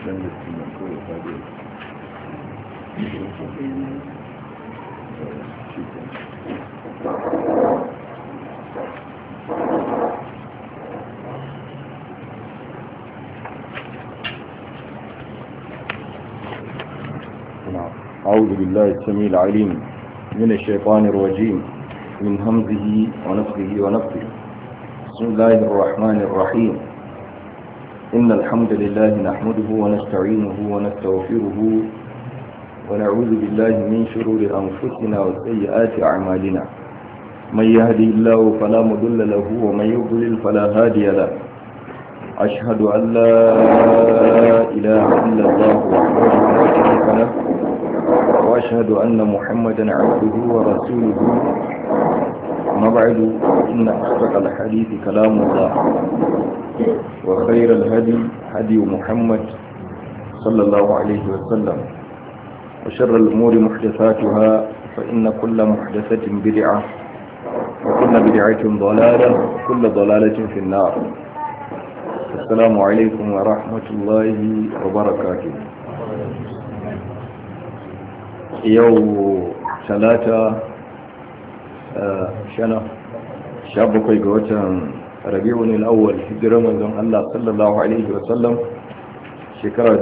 أعوذ بالله السميع العليم من الشيطان الرجيم من همزه ونفخه ونفخه. بسم الله الرحمن الرحيم. إن الحمد لله نحمده ونستعينه ونستغفره ونعوذ بالله من شرور أنفسنا وسيئات أعمالنا. من يهدي الله فلا مضل له ومن يضلل فلا هادي له. أشهد أن لا إله إلا الله وحده لا شريك له وأشهد أن محمدا عبده ورسوله. أما بعد إن أصدق الحديث كلام الله وخير الهدي هدي محمد صلى الله عليه وسلم وشر الأمور محدثاتها فإن كل محدثة بدعة وكل بدعة ضلالة وكل ضلالة في النار. السلام عليكم ورحمة الله وبركاته. yau talata bakwai ga watan rabi'un al-awwal hijirar manzon Allah sallallahu alaihi wa sallam shekara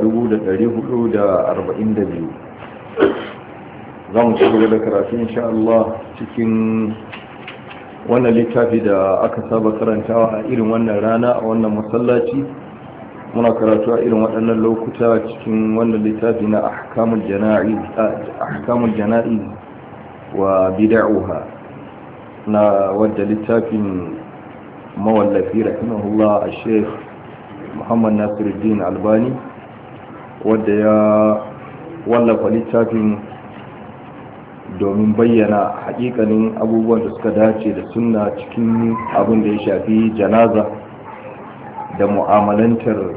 1442. zamu ci gaba da karatu insha Allah cikin wannan littafi da aka saba karantawa a irin wannan rana a wannan masallaci. muna karatu a irin waɗannan lokuta cikin wannan littafi na ahkamul jana'iz wa bid'uha na wadda littafin mawallafi rahimahullah al-sheikh Muhammad Nasiruddin Albani wadda ya wallafa littafin domin bayyana haƙiƙanin abubuwan da suka dace da sunna cikin abin da ya shafi janaza da mu'amalantar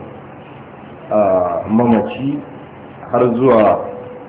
mamaci har zuwa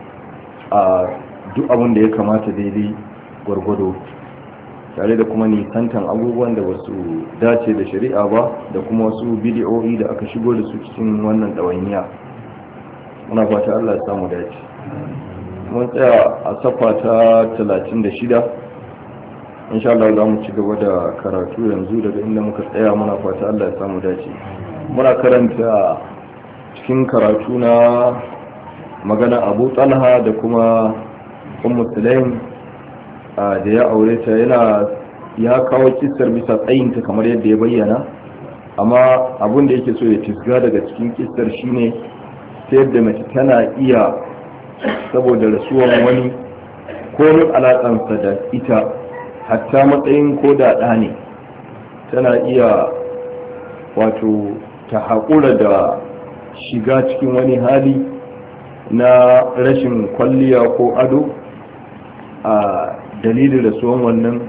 duk abin da ya kamata daidai gwargwado, tare da kuma nisantan abubuwan da wasu dace da shari'a ba da kuma wasu bidiyoyi da aka shigo da su cikin wannan ɗawainiya. muna fata Allah ya samu dace. mun tsaya a safa ta 36. insha Allah za mu ci gaba da karatu yanzu daga inda muka tsaya. muna fata Allah ya samu dace. muna karanta cikin karatu na magana Abu Talha da kuma Ummu Sulaim da ya aure ta. ya kawo kissar bisa tsayinta kamar yadda ya bayyana, amma abin da yake so ya tisga daga cikin kissar shine ta yadda mace tana iya, saboda rasuwan wani komin alaƙansa da ita, hatta matsayin ko da ɗa ne, tana iya wato ta haƙura da shiga cikin wani hali na rashin kwalliya ko ado a dalilin rasuwan wannan,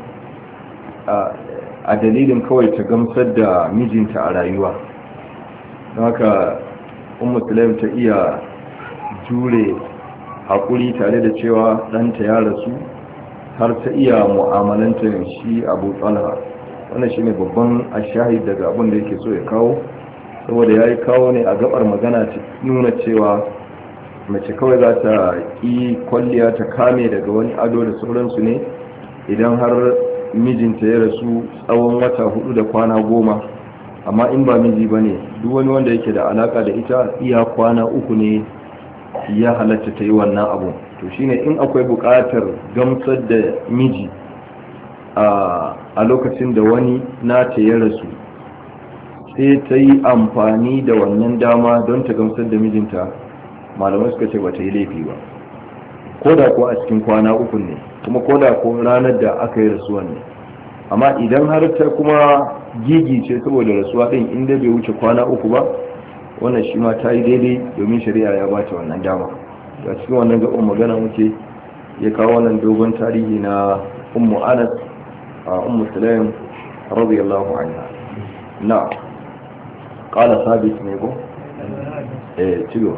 a dalilin kawai ta gamsar da mijinta a rayuwa. don haka Ummu Sulaim ta iya jure haƙuri tare da cewa ɗanta ya rasu, har ta iya mu'amalantar shi Abu Talha. wannan shine babban ashahid daga abin da yake so ya kawo, saboda ya yi kawo ne a gabar magana ta nuna cewa mace kawai za ta ƙi kwalliya ta kame daga wani ado da sauransu ne idan har mijinta ya rasu tsawon wata 4 da kwana 10. amma in ba miji ba ne, duk wani wanda yake da alaka da ita iya kwana 3 ne ya halatta ta yi wannan abu. to shine in akwai buƙatar gamsar da miji a lokacin da wani nata ya rasu, sai ta yi amfani da wannan dama don ta gamsar da mijinta, malamai suka ce ba ta yi laifi ba, ko da ko a cikin kwana 3 ne, kuma ko da ko ranar da aka yi rasuwan ne. amma idan har ta kuma gigi ce saboda rasuwa ɗin, inda bai wuce kwana 3 ba, wannan shi ma ta yi daidai, domin shari'a ya ba ta wannan dama. a cikin wannan gaban magana muke ya kawo wannan dogon tarihi na Ummu Anas Ummu Sulaim radiyallahu anha. na qala sabit ne ko cigo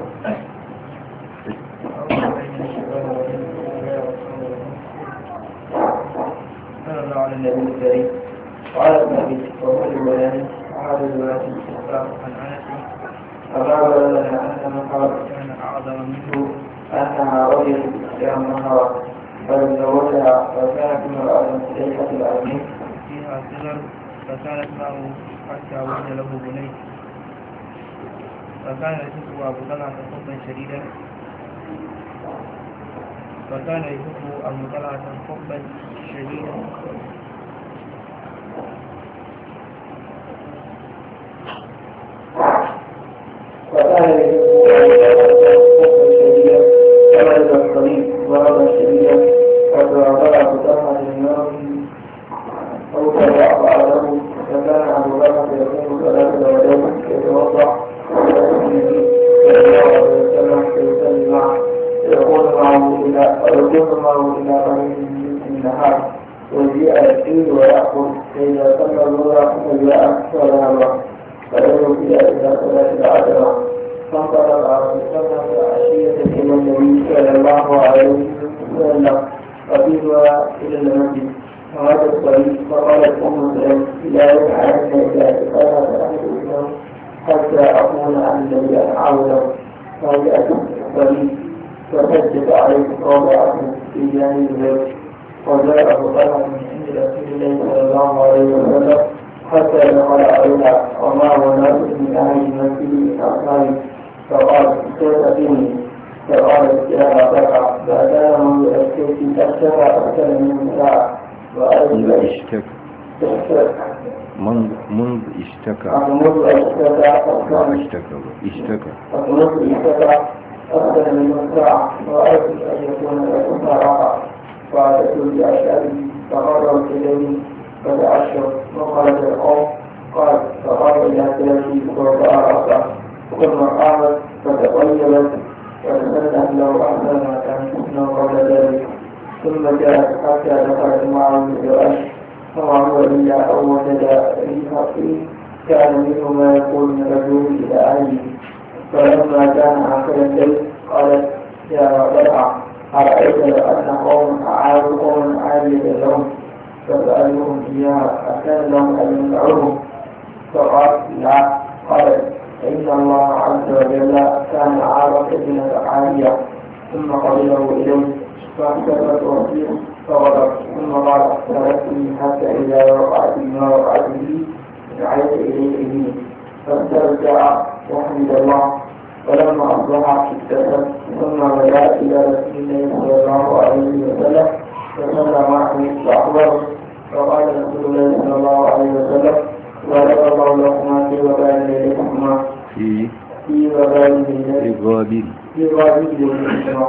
على النبي الكريم. قال ابن ابي وهو الولاد وهذا الولاد الاستغفار عن انس فما بلغنا أن النهر كان أعظم منه أنها رجل يوم النهر فتزوجها وكانت امرأة مليحة العين فيها صغر فكانت معه حتى ولد له بني فكان يحب أبو طلحة حبا شديدا فولد الصليب ضربا شديدا فتوضأ أبو طلحة للنار أو تضاعف له فكان أبو طلحة يقوم ثلاث درجات يتوضأ ويأتي النبي صلى الله عليه وسلم فيصلي معه ويكون معه إلى قليل من النهار ويجيء يسير ويأكل فإذا صلى الظهر فجاء فذهب فيدعو إلى صلاة العتمة فانطلق عشية إلى النبي صلى الله عليه وسلم قبيلها إلى المسجد فهذا الطريق فقالت أم سليم لا يفعلن إذا تفرغ أحد منهم حتى أكون عن الذي أعوذ فجاءت الطريق فسجد عليه وضعه في جانب البيت وجاء أبو طلحة من عند رسول الله صلى الله عليه وسلم حتى دخل عليها ومعه ناس من أهل المسجد من أصحابه فقال كيف فيني فقالت يا أبا ما كان منذ أشتكي أشتكى أكثر من ساعة منذ اشتكى منذ اشتكى أكثر من ساعة وأردت أن يكون لكم راحة فأتت بأشيائي فقررت إليه فتعشر وخرج القوم قال فقام إلى ثلاثي ورفع رأسه ثم قامت فتطيبت وتسلت له أحسن ما كان حسنه قبل ذلك ثم جاءت حتى دخلت معه بالفراش فما هو إلا أن وجد ريح فيه كان منه ما يقول من الرجول إلى أهله فلما كان آخر الليل قالت يا طلحة أرأيت لو أن قوم أعادوا قوما عالية لهم فسألوهم إياها أكان لهم أن ينفعوهم فقال لا قالت إن الله عز وجل كان عارف ابنة عالية ثم قبله إليه فاحتفت وفيه فغضب ثم قال تركني حتى إذا وقعت ما وقعت به دعيت إليه به فاسترجع وحمد الله ولما أصبح ابتسم ثم بدأ إلى رسول الله صلى الله عليه وسلم فصلى معه فأخبره فقال رسول الله صلى الله عليه وسلم بارك الله لكما في وبال ليلتكما في غابر ليلتكما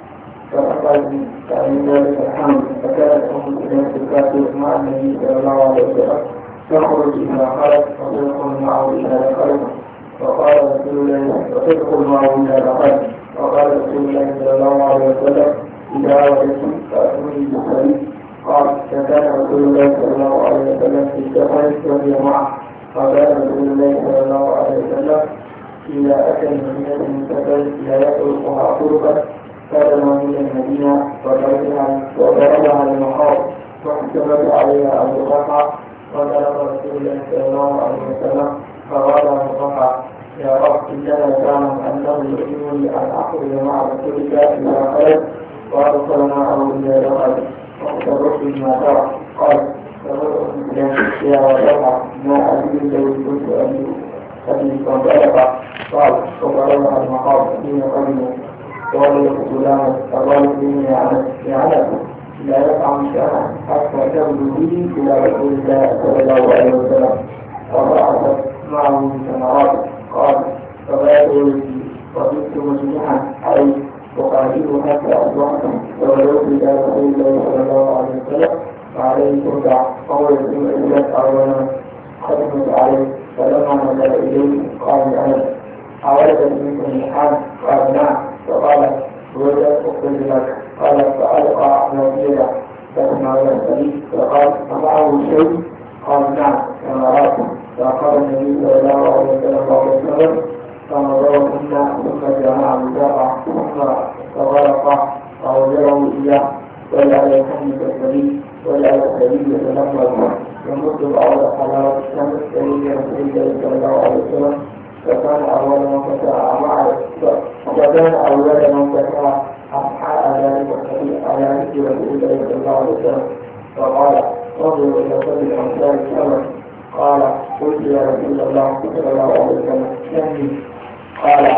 فأخذ كان ذلك الحمد فكانت أم سليم الكافر مع النبي صلى الله عليه وسلم تخرج إلى خلق وتدخل معه إلى خلق فقال رسول الله وتدخل معه إلى خلق وقال رسول الله صلى الله عليه وسلم إذا وجدت فأتوني بالصليب قال فكان رسول الله صلى الله عليه وسلم في السفر وهي معه فقال رسول الله صلى الله عليه وسلم إذا أتى المدينة من سفر لا يطرقها طرقا فدنا من المدينة وضربها المحاط واحتمل عليها أبو طلحة وضرب رسول الله صلى الله عليه وسلم فقال أبو طلحة يا رب إننا تعلم أنه يؤمنني أن أخرج مع رسولك إلى خلق وأرسل معه إلى دخل واختبرت بما ترى قال فمرت يا طلحة ما أدري لو كنت أبي فانطلق قال فضربها المحاط حين قدموا قال غلاما فقال إني يعلم لا يطعم شيئا حتى تبدو به إلى رسول الله صلى الله عليه وسلم فبعثت معه بثمرات قال فبات ولدي وبت مجموعا عليه وقاتله حتى أصبحت فولوت إلى رسول الله صلى الله عليه وسلم وعليه ترجع قول ثم إلت أولا ختمت عليه فلما نزل إليه قال أنا أولدت منكم الحال قال نعم فقال وجدت أخرج لك قال فألقى نبيلا فسمع السبيل فقال أمعه شيء قال نعم كما رأت فقال النبي صلى الله عليه وسلم بعد السبب فنظرهن ثم جمع البقع ثم فغرق فوجره إياه وجعل يحمد السبيل وجعل السبيل يتنفذ يمد بعض حلاوة الشمس إلى رسول الله صلى الله عليه وسلم فكان أول من فتح وكان أول من فتح أصحاء ذلك الحديث على ذكر رسول الله صلى الله عليه وسلم فقال انظروا إلى كل الأمثال الثمن قال قلت يا رسول الله صلى الله عليه وسلم كمي قال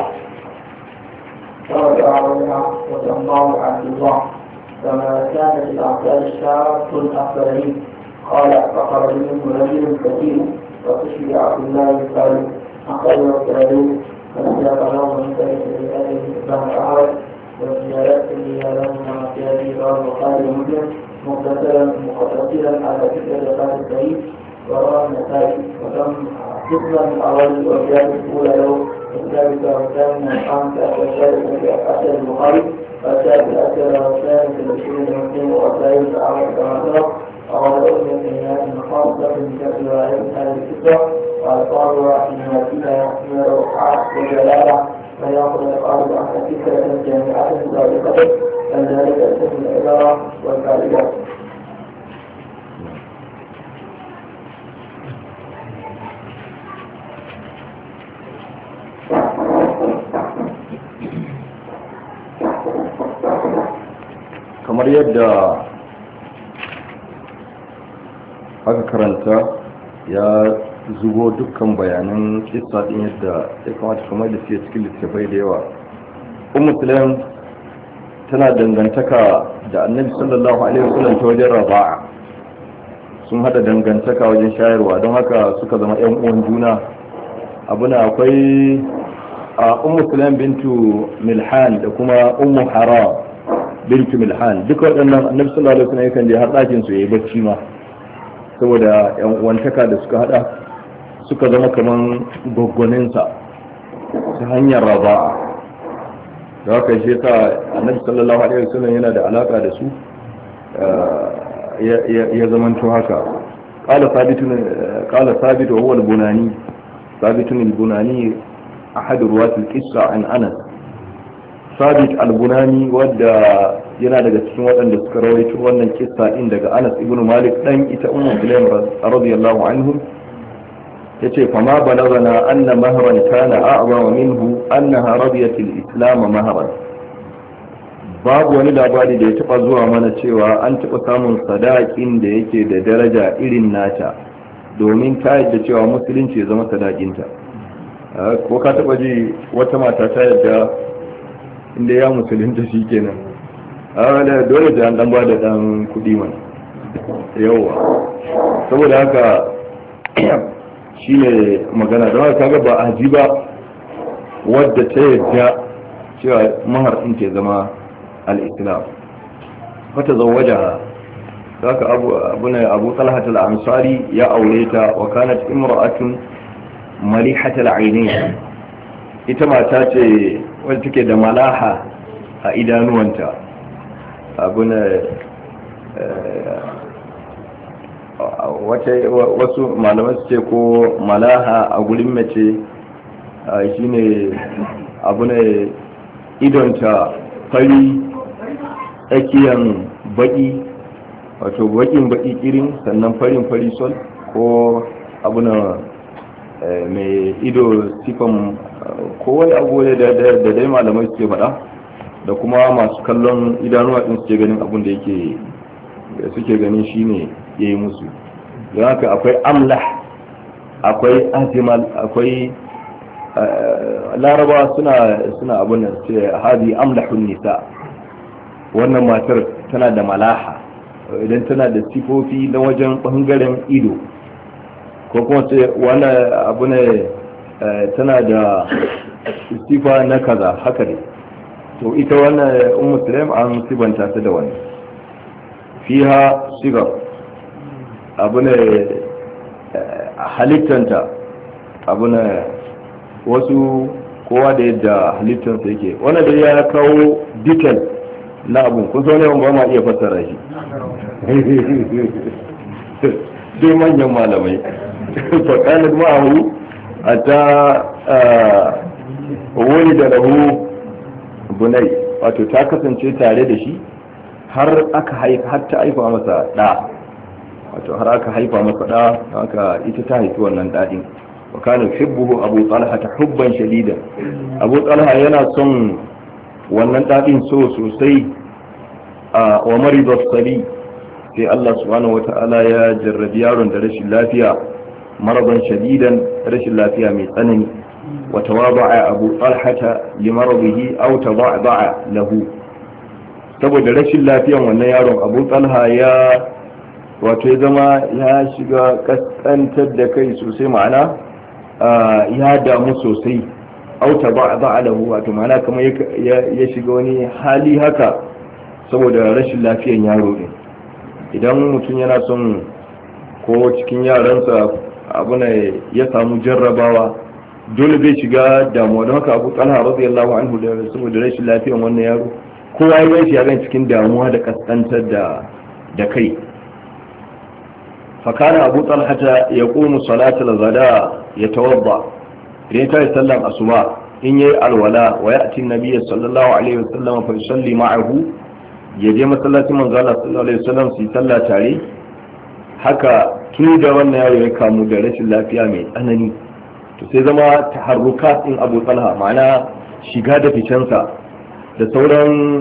فرجع منها وسماه عبد الله فما كان في الأمثال الشارة الأكثرين قال فخرج منه رجل كثير وتشفي عبد الله قال أخرج التاريخ فسياق له من ذلك لهذه الإسلام الأعرج والزيارات اللي لهما في هذه رواه البخاري ومسلم مقتصرا على فكرة قال السعيد ورواه النسائي وتم قسما من أول الوفيات الأولى له الثالثة والثامنة والخامسة والثالثة في أثر البخاري والثالثة أثر والثالثة العشرين المسلم والثالثة أعرج كما سبق وقال أؤمن كلمات خاصة من كتاب روايات هذه القصة وألفاظها فيما فيها من الروحات والجلالة فيأخذ القارب عن فكرة جامعة سابقة فذلك اسم العبارة والفائدة. kamar yadda aka karanta ya zubo dukkan bayanan kissa din yadda ya kamata kamar da suke cikin littattafai da yawa. Sulaim tana dangantaka da Annabi sallallahu alaihi wasallam ta wajen raba'a, sun hada dangantaka wajen shayarwa, don haka suka zama ƴan uwan juna. Abuna akwai Sulaim bintu Milhan da kuma Haram bintu Milhan, duka waɗannan Annabi sallallahu alaihi wasallam yakan je har ɗakin su yayi bacci ma, saboda yan uwantaka da suka hada suka zama kaman gwaggwaninsa ta hanyar raba'a. da haka shi yasa Annabi sallallahu alaihi wasallam yana da alaka da su, ya zamanto haka. qala thabit wa huwa al-bunani, thabit al-bunani ahad ruwat al-qissa an Anas. Thabit al-bunani wadda yana daga cikin waɗanda suka rawaito wannan kissa din daga Anas ibn Malik dan ita Sulaim radiyallahu anhum, yace fa ma balagana anna mahran kana a'zama minhu annaha radiyat al-islam mahran. Babu wani labari da ya taba zuwa mana cewa an taba samun sadakin da yake da daraja irin nata, domin ta yadda cewa musulunci ya zama sadakinta. Ko ka taba ji wata mata ta yadda inda ya musulunta shikenan, da dole da an dan ba da dan kudi man yawa, saboda haka shine magana. don haka kaga ba aji ba wadda ta yadda cewa mahar din ke zama al-islam, fata zawaja haka abu talhat al-ansari ya aure ta, wa kanat imra'atun malihat al-ainain, ita mata ce wadda take da malaha a idanuwanta. Wasu malaman su ce ko malaha a gurin mace shine idonta fari tsakiyan baki, wato bakin baki kirin, sannan farin fari sol, ko mai ido sifan ko wani abu da dai malamai suke faɗa, da kuma masu kallon idanuwa din suke ganin abin da suke ganin shine yayi musu. don haka akwai amlah, akwai azimal, akwai laraba suna abin da ce hadi amlahun nisa, wannan matar tana da malaha idan tana da sifofi na wajen bangaren ido, ko kuma ce wannan abu ne tana da sifa na kaza haka ne. to ita wannan Sulaim an sibanta ta da wani fiha sigar, abu ne halittanta, abu ne wasu kowa da yadda halittansa yake. wannan da ya kawo detail na abu, kun so ne ba ma iya fassara shi sai manyan malamai. fakanar ma'ahu a ta wani da lahu bunai, wato ta kasance tare da shi har ta haifa masa da, wato har aka haifa masa da, haka ita ta haifi wannan dadin. wa kana yuhibbu Abu Talha hubban shadida. Abu Talha yana son wannan dadin so sosai. Wa marida as-sabi, sai Allah subhanahu wata'ala ya jarrabi yaron da rashin lafiya, maradan shadidan, rashin lafiya mai tsanani. wa tawaba'a Abu Talha li maradihi aw tawaba'a lahu, saboda rashin lafiyan wannan yaron Abu Talha ya zama ya shiga kaskantar da kai sosai, ma'ana ya damu sosai. Auta ba lahu, wato ma'ana kamar ya shiga wani hali haka saboda rashin lafiyan yaro ne. Idan mutum yana son ko cikin yaransa abu ne ya samu jarrabawa, dole zai shiga damuwa. Don haka Abu Talha radiyallahu anhu da saboda rashin lafiyan wannan yaro, kowa ya shi ya gan cikin damuwa da kaskantar da kai. fakana Abu Talha ya qumu salatul ghada yatawadda, idan ta yi sallan asuba in yayi alwala, wa ya'ti an-nabiy sallallahu alaihi wasallam fa yusalli ma'ahu, ya je masallacin manzo Allah sallallahu alaihi wasallam su yi sallah tare. Haka tun da wannan yaro ya kamu da rashin lafiya mai tsanani, to sai zama taharrukat din Abu Talha, ma'ana shiga da ficensa da sauran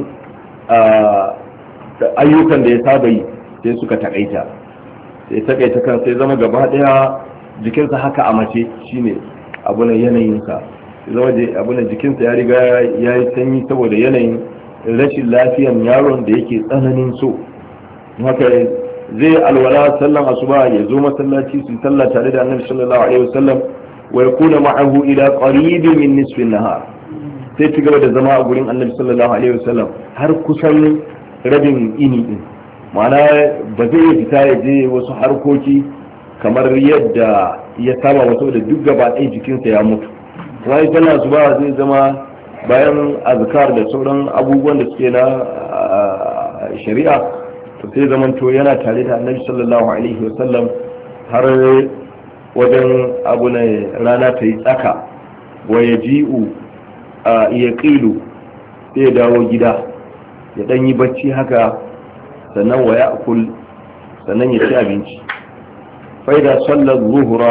ayyukan da ya saba yi sai suka takaita kan, sai zama gaba daya jikinsa haka a mace, shine abu na yanayinsa, zama abu na jikinsa ya riga ya yi sanyi saboda yanayin rashin lafiyan yaron da yake tsananin so. Haka zai alwala sallan asuba, ya zo masallaci su sallah tare da Annabi sallallahu alaihi wasallam, wa yakuna ma'ahu ila qaribin min nisfi an-nahar, sai ci gaba da zama a gurin Annabi sallallahu alaihi wasallam har kusan rabin ini din. Ma'ana ba zai fita ya je wasu harkoki kamar yadda ya saba wasu, da duk gaba ɗaya jikinsa ya mutu. Sai sallah asuba zai zama bayan azkar da sauran abubuwan da suke na shari'a, to sai zamanto yana tare da Annabi sallallahu alaihi wasallam har wajen abu na rana ta yi tsaka. wa yaji'u yaqilu, sai ya dawo gida ya dan yi bacci haka, sannan wa ya'kul, sannan ya ci abinci. fa idza salla adh-dhuhra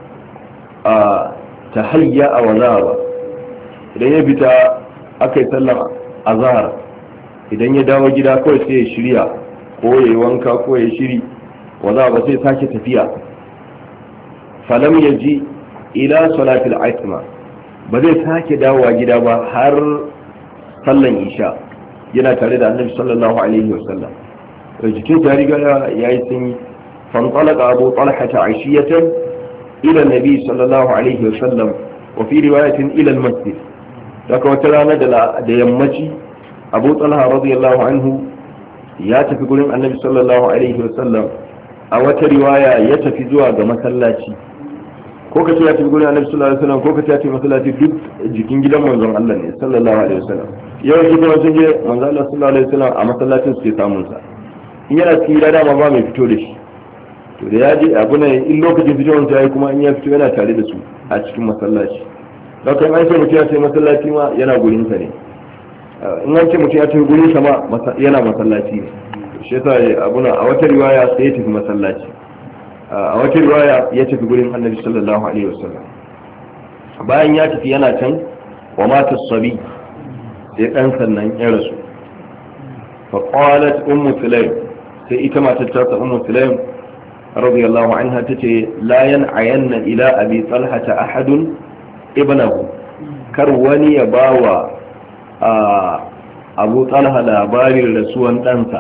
tahayya wa zaba, idan ya fita aka yi sallar azhar, idan ya dawo gida kawai sai ya shirya, ko ya yi wanka ko ya shiri, wa zaba sai sake tafiya. falam yaji ila salatil aitma, ba zai sake dawowa gida ba har sallan isha, yana tare da Annabi sallallahu alaihi wasallam. to jikin ta riga ya yi sanyi. fantalaka Abu Talha ashiyatan ila Nabi sallallahu alaihi wasallam, wa fi riwayatin ila al-masjid. daga wata rana da yammaci Abu Talha radiyallahu anhu ya tafi gurin Annabi sallallahu alaihi wasallam, a wata riwaya ya tafi zuwa ga masallaci, ko kace ya tafi gurin Annabi sallallahu alaihi wasallam, ko kace ya tafi masallaci, duk jikin gidan manzon Allah ne sallallahu alaihi wasallam. yau shi kuma sun je manzon Allah sallallahu alaihi wasallam a masallacin suke samun sa. in yana cikin gida dama ba mai fito da shi, to da ya je abu ne in lokacin fitowar sa yayi, kuma in ya fito yana tare da su a cikin masallaci. don kai an ce mutum ya tafi masallaci ma yana gurin sa ne, in an ce mutum ya tafi gurin sa ma yana masallaci ne. shi yasa abu na a wata riwaya sai ya tafi masallaci, a wata riwaya ya tafi gurin Annabi sallallahu alaihi wasallam. bayan ya tafi yana can, wa mata sabi, sai dan sannan ya rasu. fa qalat ummu sulaim, sai ita matar ta ummu sulaim radiyallahu anha tace la yan'ayanna ila abi talha ahadun ibnahu, kar wani ya bawa abu talha labarin rasuwan ɗansa.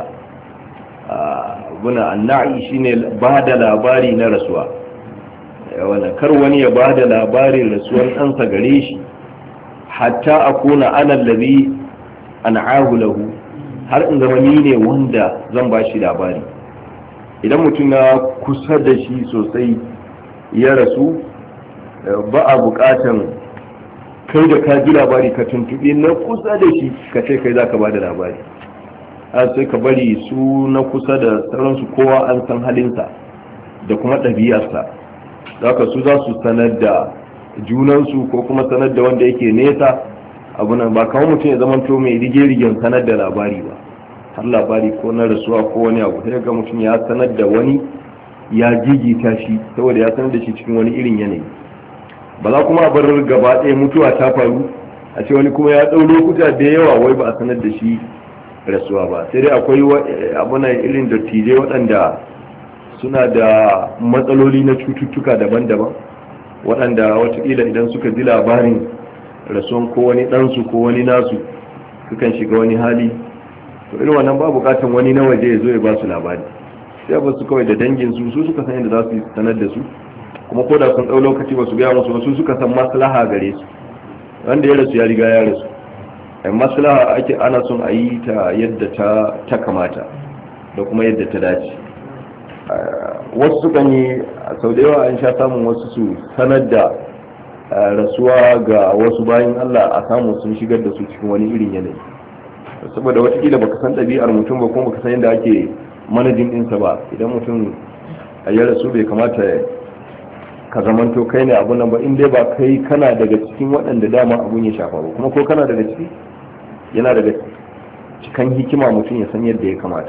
buna anna'i shine ba da labari na rasuwa, wannan kar wani ya ba da labarin rasuwan ɗansa gare shi, hatta akuna ana allazi an'ahu lahu, har in zama ni ne wanda zan ba shi labari. idan mutum na kusa da shi sosai ya rasu, ba a bukatan kai da ka ji labari ka tuntuɓe na kusa da shi ka ce kai za ka ba da labari. sai ka bari su na kusa da sauransu, kowa an san halinsa da kuma ɗabi'arsa, za ka su za su sanar da junansu ko kuma sanar da wanda yake nesa. abunan ba kawo mutum ya zamanto mai rige-rigen sanar da labari ba, har labari ko na rasuwa ko wani abu, sai ga mutum ya sanar da wani, ya gigita shi saboda ya sanar da shi cikin wani irin yanayi. ba za kuma a bar gaba ɗaya mutuwa ta faru a ce wani kuma ya ɗau lokuta da yawa wai ba a sanar da shi rasuwa ba. Sai dai akwai abuna irin dattijai waɗanda suna da matsaloli na cututtuka daban-daban, waɗanda watakila idan suka ji labarin rasuwan ko wani ɗansu ko wani nasu sukan shiga wani hali, to irin wannan ba bukatan wani na waje ya zo ya ba su labari, sai ba su kawai da dangin su suka san yadda za su sanar da su, kuma ko da sun ɗau lokaci ba su gaya musu wasu suka san maslaha gare su. Wanda ya rasu ya riga ya rasu, maslaha ake ana son a yi ta yadda ta kamata da kuma yadda ta dace. Wasu sukan yi sau da yawa an sha samun wasu su sanar da rasuwa ga wasu bayan Allah a samu sun shigar da su cikin wani irin yanayi, saboda watakila baka san ɗabi'ar mutum ba kuma baka san yadda ake manajin ɗinsa ba. Idan mutum ya rasu bai kamata ka zamanto kai ne abun nan ba, in dai ba kai kana daga cikin waɗanda dama abun ya shafa ba, kuma ko kana daga ciki yana daga cikin hikima mutum ya san yadda ya kamata.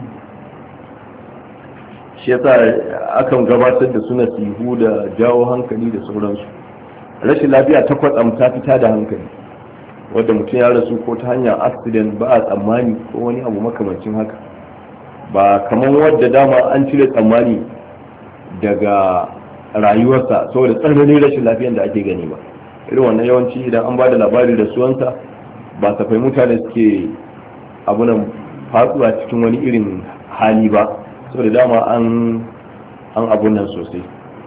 Shi yasa akan gabatar da suna sihu da jawo hankali da sauransu. Rashin lafiya ta kwatsam ta fita da hankali, wadda mutum ya rasu ko ta hanyar accident ba a tsammani ko wani abu makamancin haka, ba kamar wadda dama an cire tsammani daga rayuwarsa saboda tsananin rashin lafiyar da ake gani ba. Irin wannan yawanci idan an ba da labari da suwansa ba safai mutane suke abunan fatsuwa cikin wani irin hali ba, saboda dama an abunan sosai,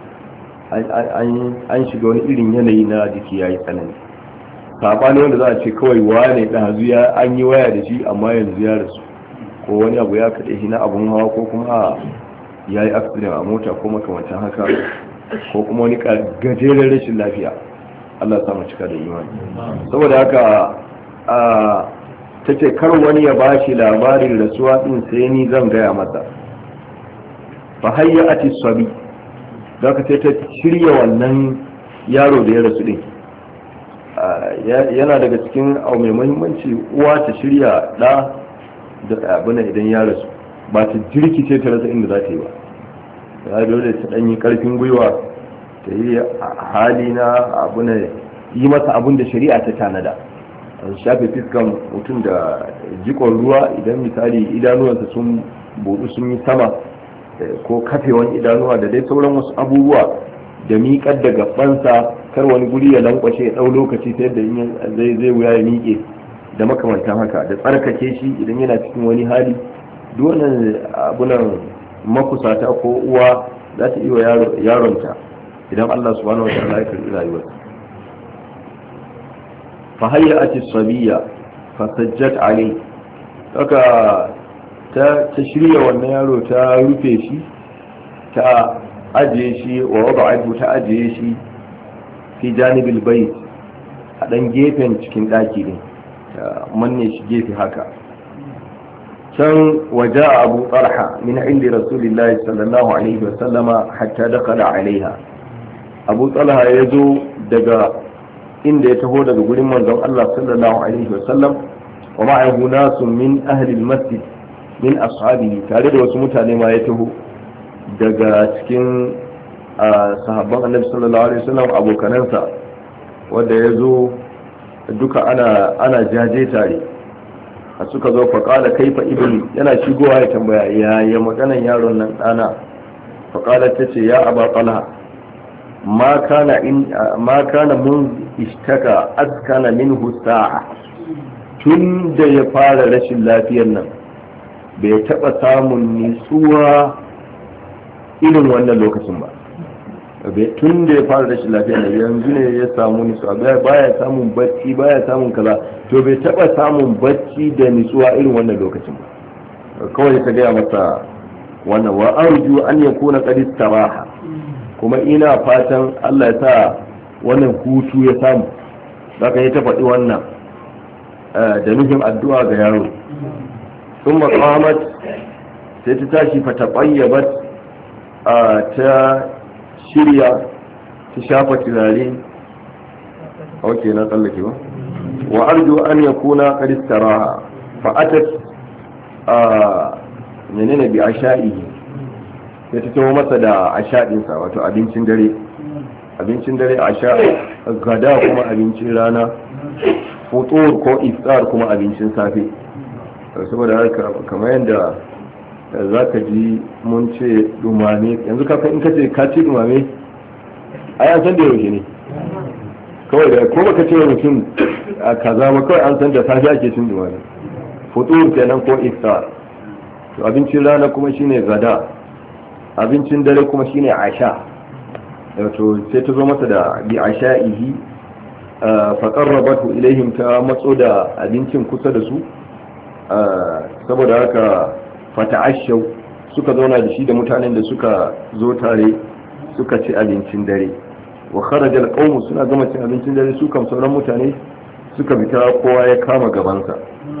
an shiga wani irin yanayi na jiki ya yi tsanani. Saɓani wanda za a ce kawai wane ɗazu an yi waya da shi amma yanzu ya rasu, ko wani abu ya kaɗe shi na abun hawa, ko kuma ya yi accident a mota ko makamantan haka, ko kuma wani gajeren rashin lafiya. Allah samu cika da imani. Saboda haka ta ce kar wani ya bashi labarin rasuwa din sai ni zan gaya masa. Fa hayya ati sabi, da ka ta shirya wannan yaro da ya rasu din. Yana daga cikin abu mai muhimmanci uwa ta shirya da abin idan ya rasu, ba ta jirkice ta rasa inda za ta yi ba. Ya dole ta ɗanyi ƙarfin gwiwa, ta yi hali na abu na yi masa abin da shari'a ta tanada. Shafe fiskan mutum da jikon ruwa idan misali idanuwansa sun buɗu sun yi sama, ko kafewan idanuwa da dai sauran wasu abubuwa, da miƙar da gabansa kar wani guri ya lankwashe ya ɗau lokaci ta yadda zai wuya ya miƙe da makamantan haka, da tsarkake shi idan yana cikin wani hali. Duk wannan abunan makusata ko uwa za ta iya yaronta idan Allah subhanahu wa ta'ala ya karbi rayuwarsa. Fa hayyat as-sabiyya fa sajjat alayhi, haka ta shirya wannan yaro, ta rufe shi, ta ajiye shi wa wada'ahu, ta ajiye shi fi janibil bayt, a dan gefen cikin daki ne, ta manne shi gefe haka. Can waje Abu Talha min indi Rasulillahi sallallahu alaihi wa sallama hatta dakhala alaiha. Abu Talha ya zo daga inda ya taho daga gurin manzon Allah sallallahu alaihi wa sallam, wa ma'ahu nasu min ahli al-masjid min ashabihi, tare da wasu mutane ma ya taho daga cikin sahabban Annabi sallallahu alaihi wa sallam, abokanansa, wanda ya zo duka ana jaje tare. A suka zo faƙala kaifa ibni, yana shigowa ya tambaya ya maganan yaron nan ɗana. Faƙala ta ce ya aba talha ma kana mun ishtaka askana minhu sa'a, tun da ya fara rashin lafiyar nan bai taɓa samun nutsuwa irin wannan lokacin ba. Tun da ya fara rashin lafiyar nan yanzu ne ya samu nutsuwa, baya samun bacci, baya samun kaza, to bai taɓa samun bacci da nutsuwa irin wannan lokacin ba. Kawai ta gaya masa wannan, wa arju an yakuna qad istaraha, kuma ina fatan Allah ya sa wannan hutu ya samu. Zaka yi ta faɗi wannan da nufin addu'a ga yaro. Thumma qamat, sai ta tashi fa taqayyabat, ta shirya, ta shafa turare. Ok, na tsallake ba. Wa arju an yakuna qad istaraha, fa atat menene bi asha'ihi, sai ta tawo masa da asha'insa, wato abincin dare. abincin dare asha, gada kuma abincin rana, futur ko iftar kuma abincin safe. Saboda haka kamar yadda za ka ji mun ce dumame, yanzu kafin in ka ce ka ci dumame ai an san da yaushe ne kawai, da ko baka ce wa mutum a kaza ba kawai an san da safe ake cin dumame. futur kenan ko iftar. to abincin rana kuma shine gada, abincin dare kuma shine asha. to sai ta zo masa da bi asha'ihi fa qarrabatu ilaihim, ta matso da abincin kusa da su. saboda haka fata'ashaw, suka zauna da shi da mutanen da suka zo tare suka ci abincin dare. wa kharaja alqawm, suna gama cin abincin dare su kam sauran mutane suka fita, kowa ya kama gabansa.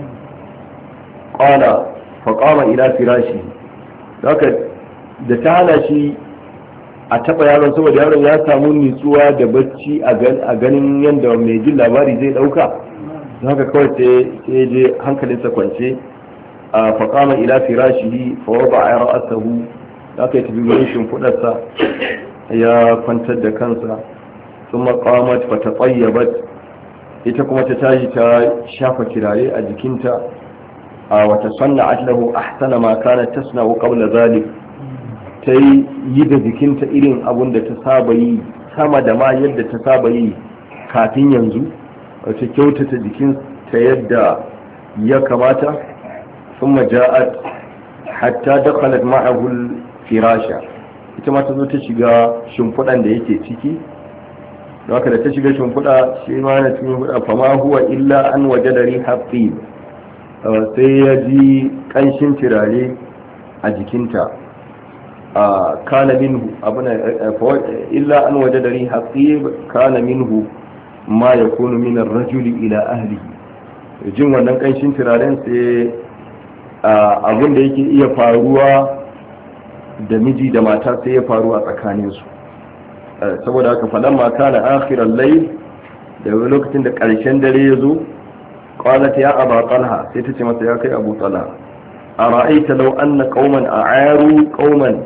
qala fa qama ila firashi, haka da ta hana shi a taba yaron saboda yaron ya samu nutsuwa da bacci a ganin yadda mai jin labari zai dauka, haka kawai sai je hankalinsa kwance. a faƙama ila firashihi fa wada'a ra'sahu, haka ya tafi gurin shimfidarsa ya kwantar da kansa. thumma qamat fa tatayyabat, ita kuma ta tashi ta shafa kirare a jikinta. wa tasanna'at lahu ahsana ma kanat tasna'u qabla zalik, ta yi da jikinta irin abun da ta saba yi, sama da ma yadda ta saba yi kafin yanzu, wata kyautata jikinta yadda ya kamata. ثم جاءت حتى دخلت معه الفراشة, ita ma ta zo ta shiga shimfiɗan da yake ciki. da haka da ta shiga shimfiɗa, shi ma na cikin shimfiɗa, fama huwa illa an waje da rihafi, sai ya ji ƙanshin turare a jikinta. kana minhu illa an waje da rihafi kana minhu ma ya kunu minar rajuli ila ahlihi. jin wannan ƙanshin turaren sai abin da yake iya faruwa da miji da mata sai ya faru a tsakaninsu. saboda haka falan mata na akhirar layl, da lokacin da ƙarshen dare ya zo, qalat ya aba talha, sai ta ce masa ya kai abu talha, ara'aita law anna qauman a'aru qauman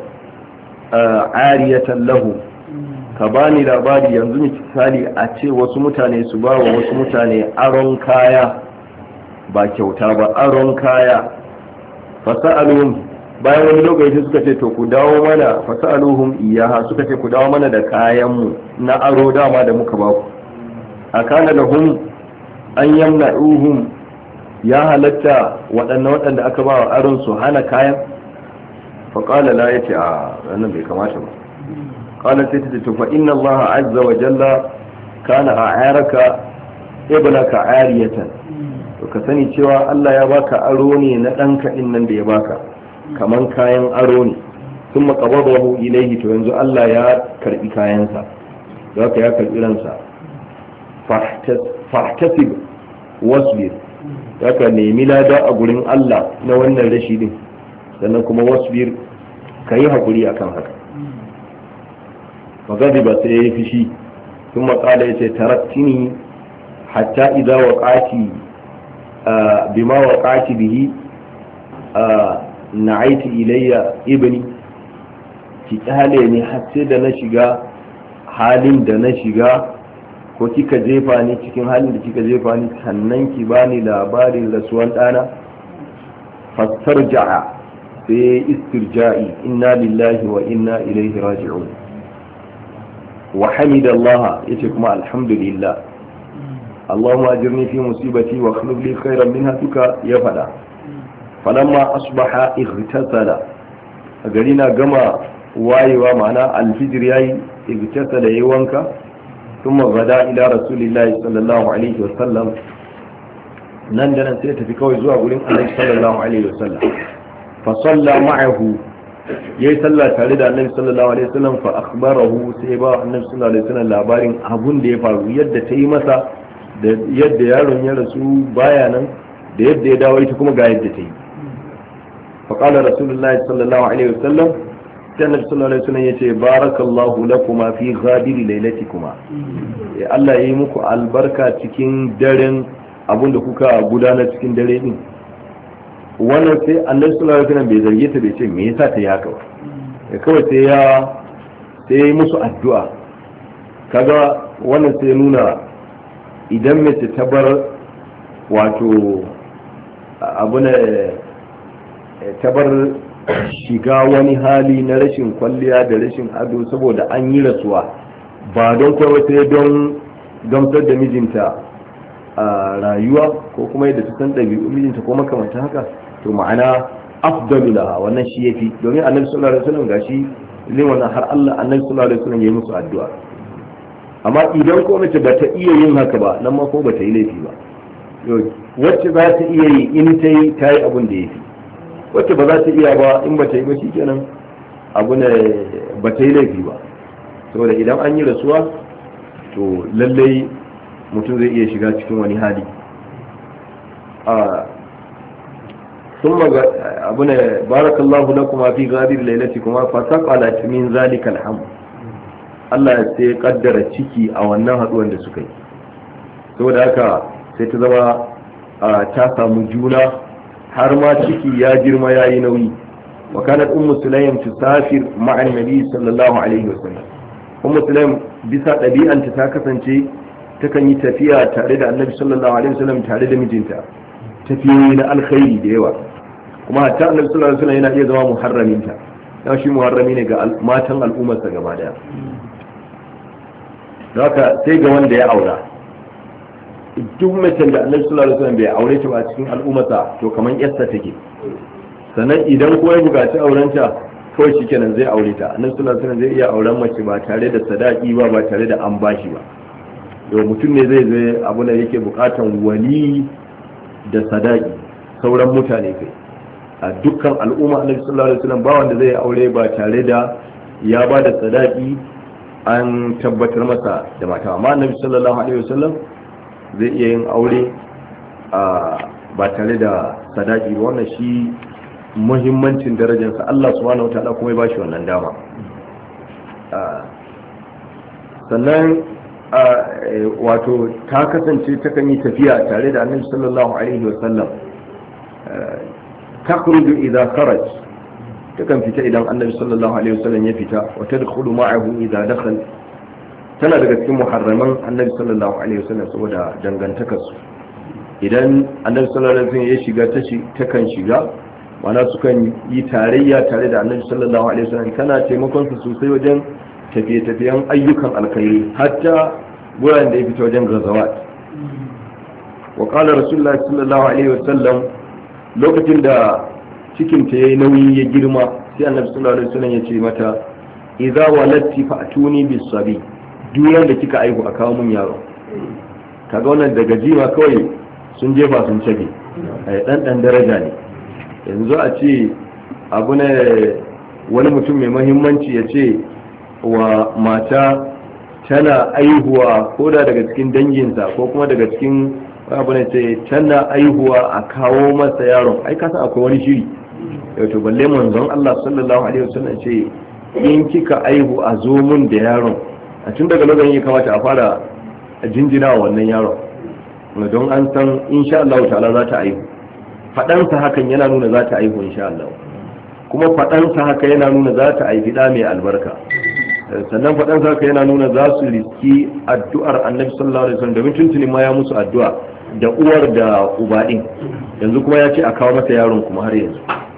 ariyatan lahu, ka bani labari yanzu misali a ce wasu mutane su ba wa wasu mutane aron kaya, ba kyauta ba, aron kaya. fasa'aluhum, bayan wani lokaci suka ce to ku dawo mana, fasa'aluhum iyaha, suka ce ku dawo mana da kayanmu na aro dama da muka ba ku. akana lahum an yamna'uhum, ya halatta waɗanda aka ba wa aron su hana kayan. faƙala la, yace a wannan bai kamata ba. qala sai ta ce fa inna Allah azza wa jalla kana a'araka ibnaka ariyatan, to ka sani cewa Allah ya baka aro ne na ɗanka ɗin nan da ya baka, kaman kayan aro ne. sun maƙabadahu ilaihi, to yanzu Allah ya karɓi kayansa, za ka ya karɓi ransa. fahtasib wasbir, za ka nemi lada a gurin Allah na wannan rashi din, sannan kuma wasbir, ka yi haƙuri akan haka. magadi ba sai ya yi fishi. sun maƙala ya ce taraktini hatta idza waqati bima waqati bihi na'aiti ilayya ibni, ki kyale ne har sai da na shiga halin da na shiga, ko kika jefa ni cikin halin da kika jefa ni, sannan ki bani labarin rasuwan dana. fastarja'a, sai istirja'i, inna lillahi wa inna ilaihi raji'un. wa hamidallaha, yace kuma alhamdulillah, Allahumma ajirni fi musibati wa akhlif li khairan minha, duka ya fada. falamma asbaha ightasala, a gari na gama wayewa, ma'ana alfijir yayi, ightasala yayi wanka. thumma gada ila rasulillahi sallallahu alaihi wa sallam, nan da nan sai tafi kawai zuwa gurin Annabi sallallahu alaihi wa sallam. fa salla ma'ahu, yayi sallah tare da Annabi sallallahu alaihi wa sallam. fa akhbarahu, sai ba Annabi sallallahu alaihi wa sallam labarin abun da ya faru, yadda ta yi masa, da yadda yaron ya rasu baya nan, da yadda ya dawo ita kuma ga yadda ta yi. faƙalar rasulullahi sallallahu alaihi wasallam, sai annabi sallallahu alaihi wasallam yace barakallahu lakuma fi ghadiri lailatikuma, Allah ya yi muku albarka cikin daren abun da kuka gudanar cikin dare din. wannan sai annabi sallallahu alaihi wasallam bai zarge ta, bai ce me yasa ta yi haka ba, kawai sai ya yi musu addu'a kaga wannan sai nuna idan mace ta bar wato abu ne ta bar shiga wani hali na rashin kwalliya da rashin ado saboda an yi rasuwa ba don kawai sai don gamsar da mijinta a rayuwa ko kuma yadda ta san ɗabi'u mijinta ko makamanta haka to ma'ana afdalu laha wannan shi yafi domin annabi sallallahu alaihi wasallam gashi lin wannan har Allah annabi sallallahu alaihi wasallam ya yi musu addu'a amma idan ko mace ba ta iya yin haka ba nan ma ko ba ta yi laifi ba wacce za ta iya yi in ta yi abin da ya fi wacce ba za ta iya ba in ba ta yi ba shi kenan abu ne ba ta yi laifi ba saboda idan an yi rasuwa to lallai mutum zai iya shiga cikin wani hali ثم أبونا بارك الله لكما في غابر ليلتكما فسقلت من ذلك الحمد Allah sai kaddara ciki a wannan haduwan da suka yi saboda haka sai ta zama ta samu juna har ma ciki ya girma ya yi nauyi wa kanat ummu sulaym tusafir ma'a annabi sallallahu alaihi wasallam ummu sulaym bisa dabi'anta ta kasance takan yi tafiya tare da annabi sallallahu alaihi wasallam tare da mijinta tafiyoyi na alkhairi da yawa kuma hatta annabi sallallahu alaihi wasallam yana iya zama muharraminta dan shi muharrami ne ga matan al'ummarsa gaba daya haka sai ga wanda ya aura duk macen da annabi sallallahu alaihi wasallam bai aure ta ba cikin al'ummarsa to kaman yarsa take sannan idan ko ya buƙaci aurenta kawai shikenan zai aure ta annabi sallallahu alaihi wasallam zai iya auren mace ba tare da sadaki ba tare da an bashi ba to mutum ne zai abu da yake buƙatan wali da sadaki sauran mutane kai a dukkan al'umma annabi sallallahu alaihi wasallam ba wanda zai aure ba tare da ya ba da sadaki an tabbatar masa da mata amma annabi sallallahu alaihi wasallam zai iya yin aure ba tare da sadaki ba wannan shi muhimmancin darajarsa Allah subhanahu wataala kuma ya bashi wannan dama sannan wato ta kasance takan yi tafiya tare da annabi sallallahu alaihi wasallam takhruju idha kharaj takan fita idan annabi sallallahu alaihi wasallam ya fita wa tadkhulu ma'ahu idha dakhala tana daga cikin muharraman annabi sallallahu alaihi wasallam saboda dangantakar su idan annabi sallallahu alaihi wasallam ya shiga takan shiga wana sukan yi tarayya tare da annabi sallallahu alaihi wasallam tana taimakon su sosai wajen tafiye-tafiyen ayyukan alkhairi hatta guraren da ya fita wajen gazawat wa qala rasulullahi sallallahu alaihi wasallam lokacin da cikin ta yayi nauyi ya girma sai annabi sallallahu alaihi wasallam ya ce mata idza walati fa'tuni bis-sabi duk da kika aihu a kawo mun yaro kaga wannan daga jima kawai sun jefa sun cage dan daraja ne yanzu a ce abu ne wani mutum mai muhimmanci ya ce wa mata tana aihuwa ko da daga cikin danginsa ko kuma daga cikin abu ne ce tana aihuwa a kawo masa yaron ai kasa akwai wani shiri to balle manzon Allah sallallahu alaihi wasallam ce in kika aihu a zo mun da yaron a tun daga lokacin ya kamata a fara jinjina wa wannan yaron don an san insha Allah ta'ala za ta aihu fadansa hakan yana nuna za ta aihu insha Allah kuma fadansa haka yana nuna za ta aifi da mai albarka sannan fadansa haka yana nuna za su riski addu'ar annabi sallallahu alaihi wasallam domin tuntuni ma ya musu addu'a da uwar da uba din yanzu kuma ya ce a kawo masa yaron kuma har yanzu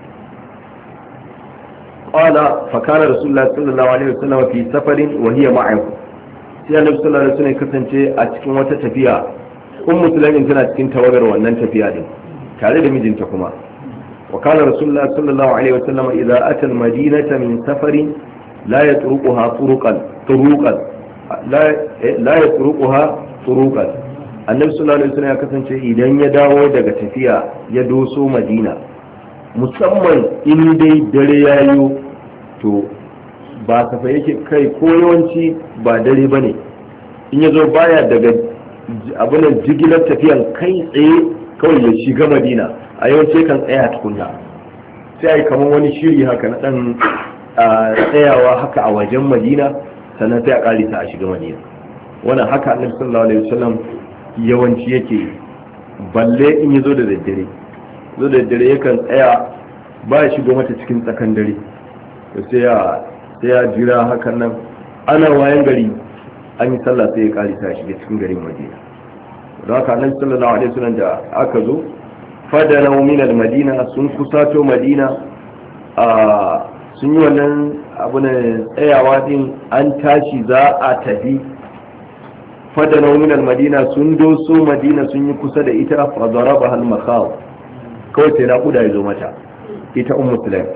qala fa kana rasulullahi sallallahu alaihi wasallam fi safarin wa hiya ma'ahu sai annabi sallallahu alaihi wasallam kasance a cikin wata tafiya musulmin tana cikin tawagar wannan tafiya din tare da mijinta kuma wa kana rasulullahi sallallahu alaihi wasallam idza ata al-madinata min safarin la yatruquha turuqan la yatruquha turuqan annabi sallallahu alaihi wasallam ya kasance idan ya dawo daga tafiya ya doso madina musamman in dai dare yayo to ba kafa yake kai ko yawanci ba dare bane in yazo baya daga abunan jigilar tafiyan kai tsaye kawai ya shiga madina a yawanci kan tsaya tukunna sai ai kamar wani shiri haka na dan tsayawa haka a wajen madina sannan sai a karisa a shiga madina wannan haka annabi sallallahu alaihi wasallam yawanci yake balle in yazo da daddare zo da daddare yakan tsaya ba ya shigo mata cikin tsakan dare sai ya jira hakan nan ana wayan gari an yi sallah sai ya kare ta shiga cikin garin Madina. Don haka Annabi sallallahu alaihi wasallam da aka zo fadana min al-Madina, sun kusato Madina, sun yi wannan abu ne tsayawa din, an tashi za a tafi. fadana min al-Madina, sun doso Madina, sun yi kusa da ita, fa daraba al-makhaw, kawai sai naƙuda ya zo mata ita Sulaim.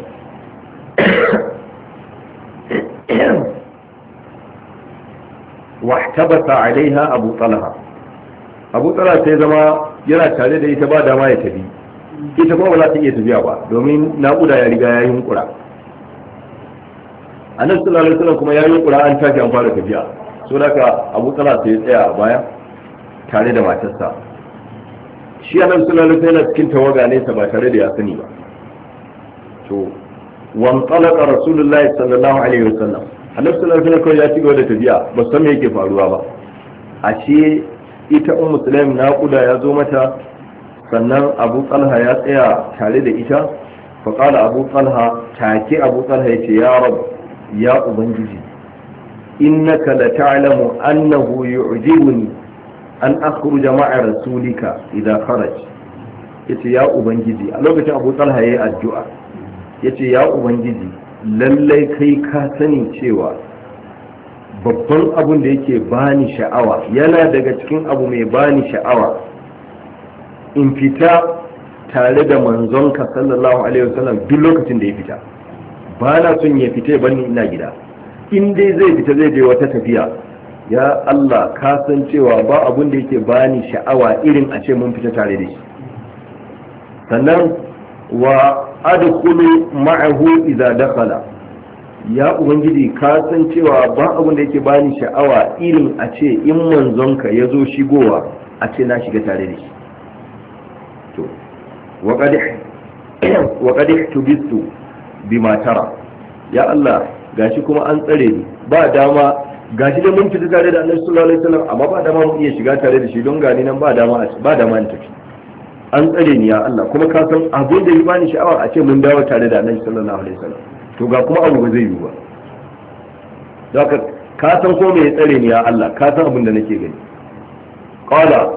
wahtabata alaiha Abu Talha sai zama yana tare da ita, ba dama ya tafi, ita kuma ba za ta iya tafiya ba domin naƙuda ya riga ya yi hunkura. Annabi sallallahu alaihi wasallam kuma ya yi hunkura, an tafi an fara tafiya, so daga Abu Talha sai ya tsaya a baya tare da matarsa. Shi Annabi sallallahu alaihi wasallam cikin tawaga ne ba tare da ya sani ba. To wan talaqa Rasulullahi sallallahu alaihi wasallam, Annabi sallallahu alaihi wasallam ya ci gaba da tafiya, ba san me yake faruwa ba. Ashe ita Sulaim naƙuda ya zo mata, sannan Abu Talha ya tsaya tare da ita. fa qala Abu Talha, take Abu Talha yace ya Rabb, ya ubangiji, innaka la ta'lamu annahu yu'jibuni an akhruja ma'a rasulika idha kharaj. Yace ya ubangiji, a lokacin Abu Talha yayi addu'a, yace ya ubangiji, lallai kai ka sani cewa babban abun da yake bani sha'awa, yana daga cikin abu mai bani sha'awa, in fita tare da manzonka sallallahu alaihi wasallam duk lokacin da ya fita. ba na son ya fita ban ni ina gida, in dai zai fita zai je wata tafiya, ya Allah ka san cewa ba abun da yake bani sha'awa irin a ce mun fita tare da shi. Sannan wa adkhulu ma'ahu idza dakhala, ya ubangiji ka san cewa ba abun da yake bani sha'awa irin a ce in manzonka ya zo shigowa a ce na shiga tare da shi. to wa qad ihtubistu bima tara, ya Allah gashi kuma an tsare ni, ba dama, gashi da mun fita tare da Annabi sallallahu alaihi wasallam, amma ba dama mu iya shiga tare da shi, don gani nan ba dama in tafi, an tsare ni ya Allah, kuma ka san abin da ya bani sha'awa a ce mun dawo tare da Annabi sallallahu alaihi wasallam, to ga kuma abu ba zai yi ba. Zaka ka san ko me ya tsare ni ya Allah, ka san abin da nake gani. Qala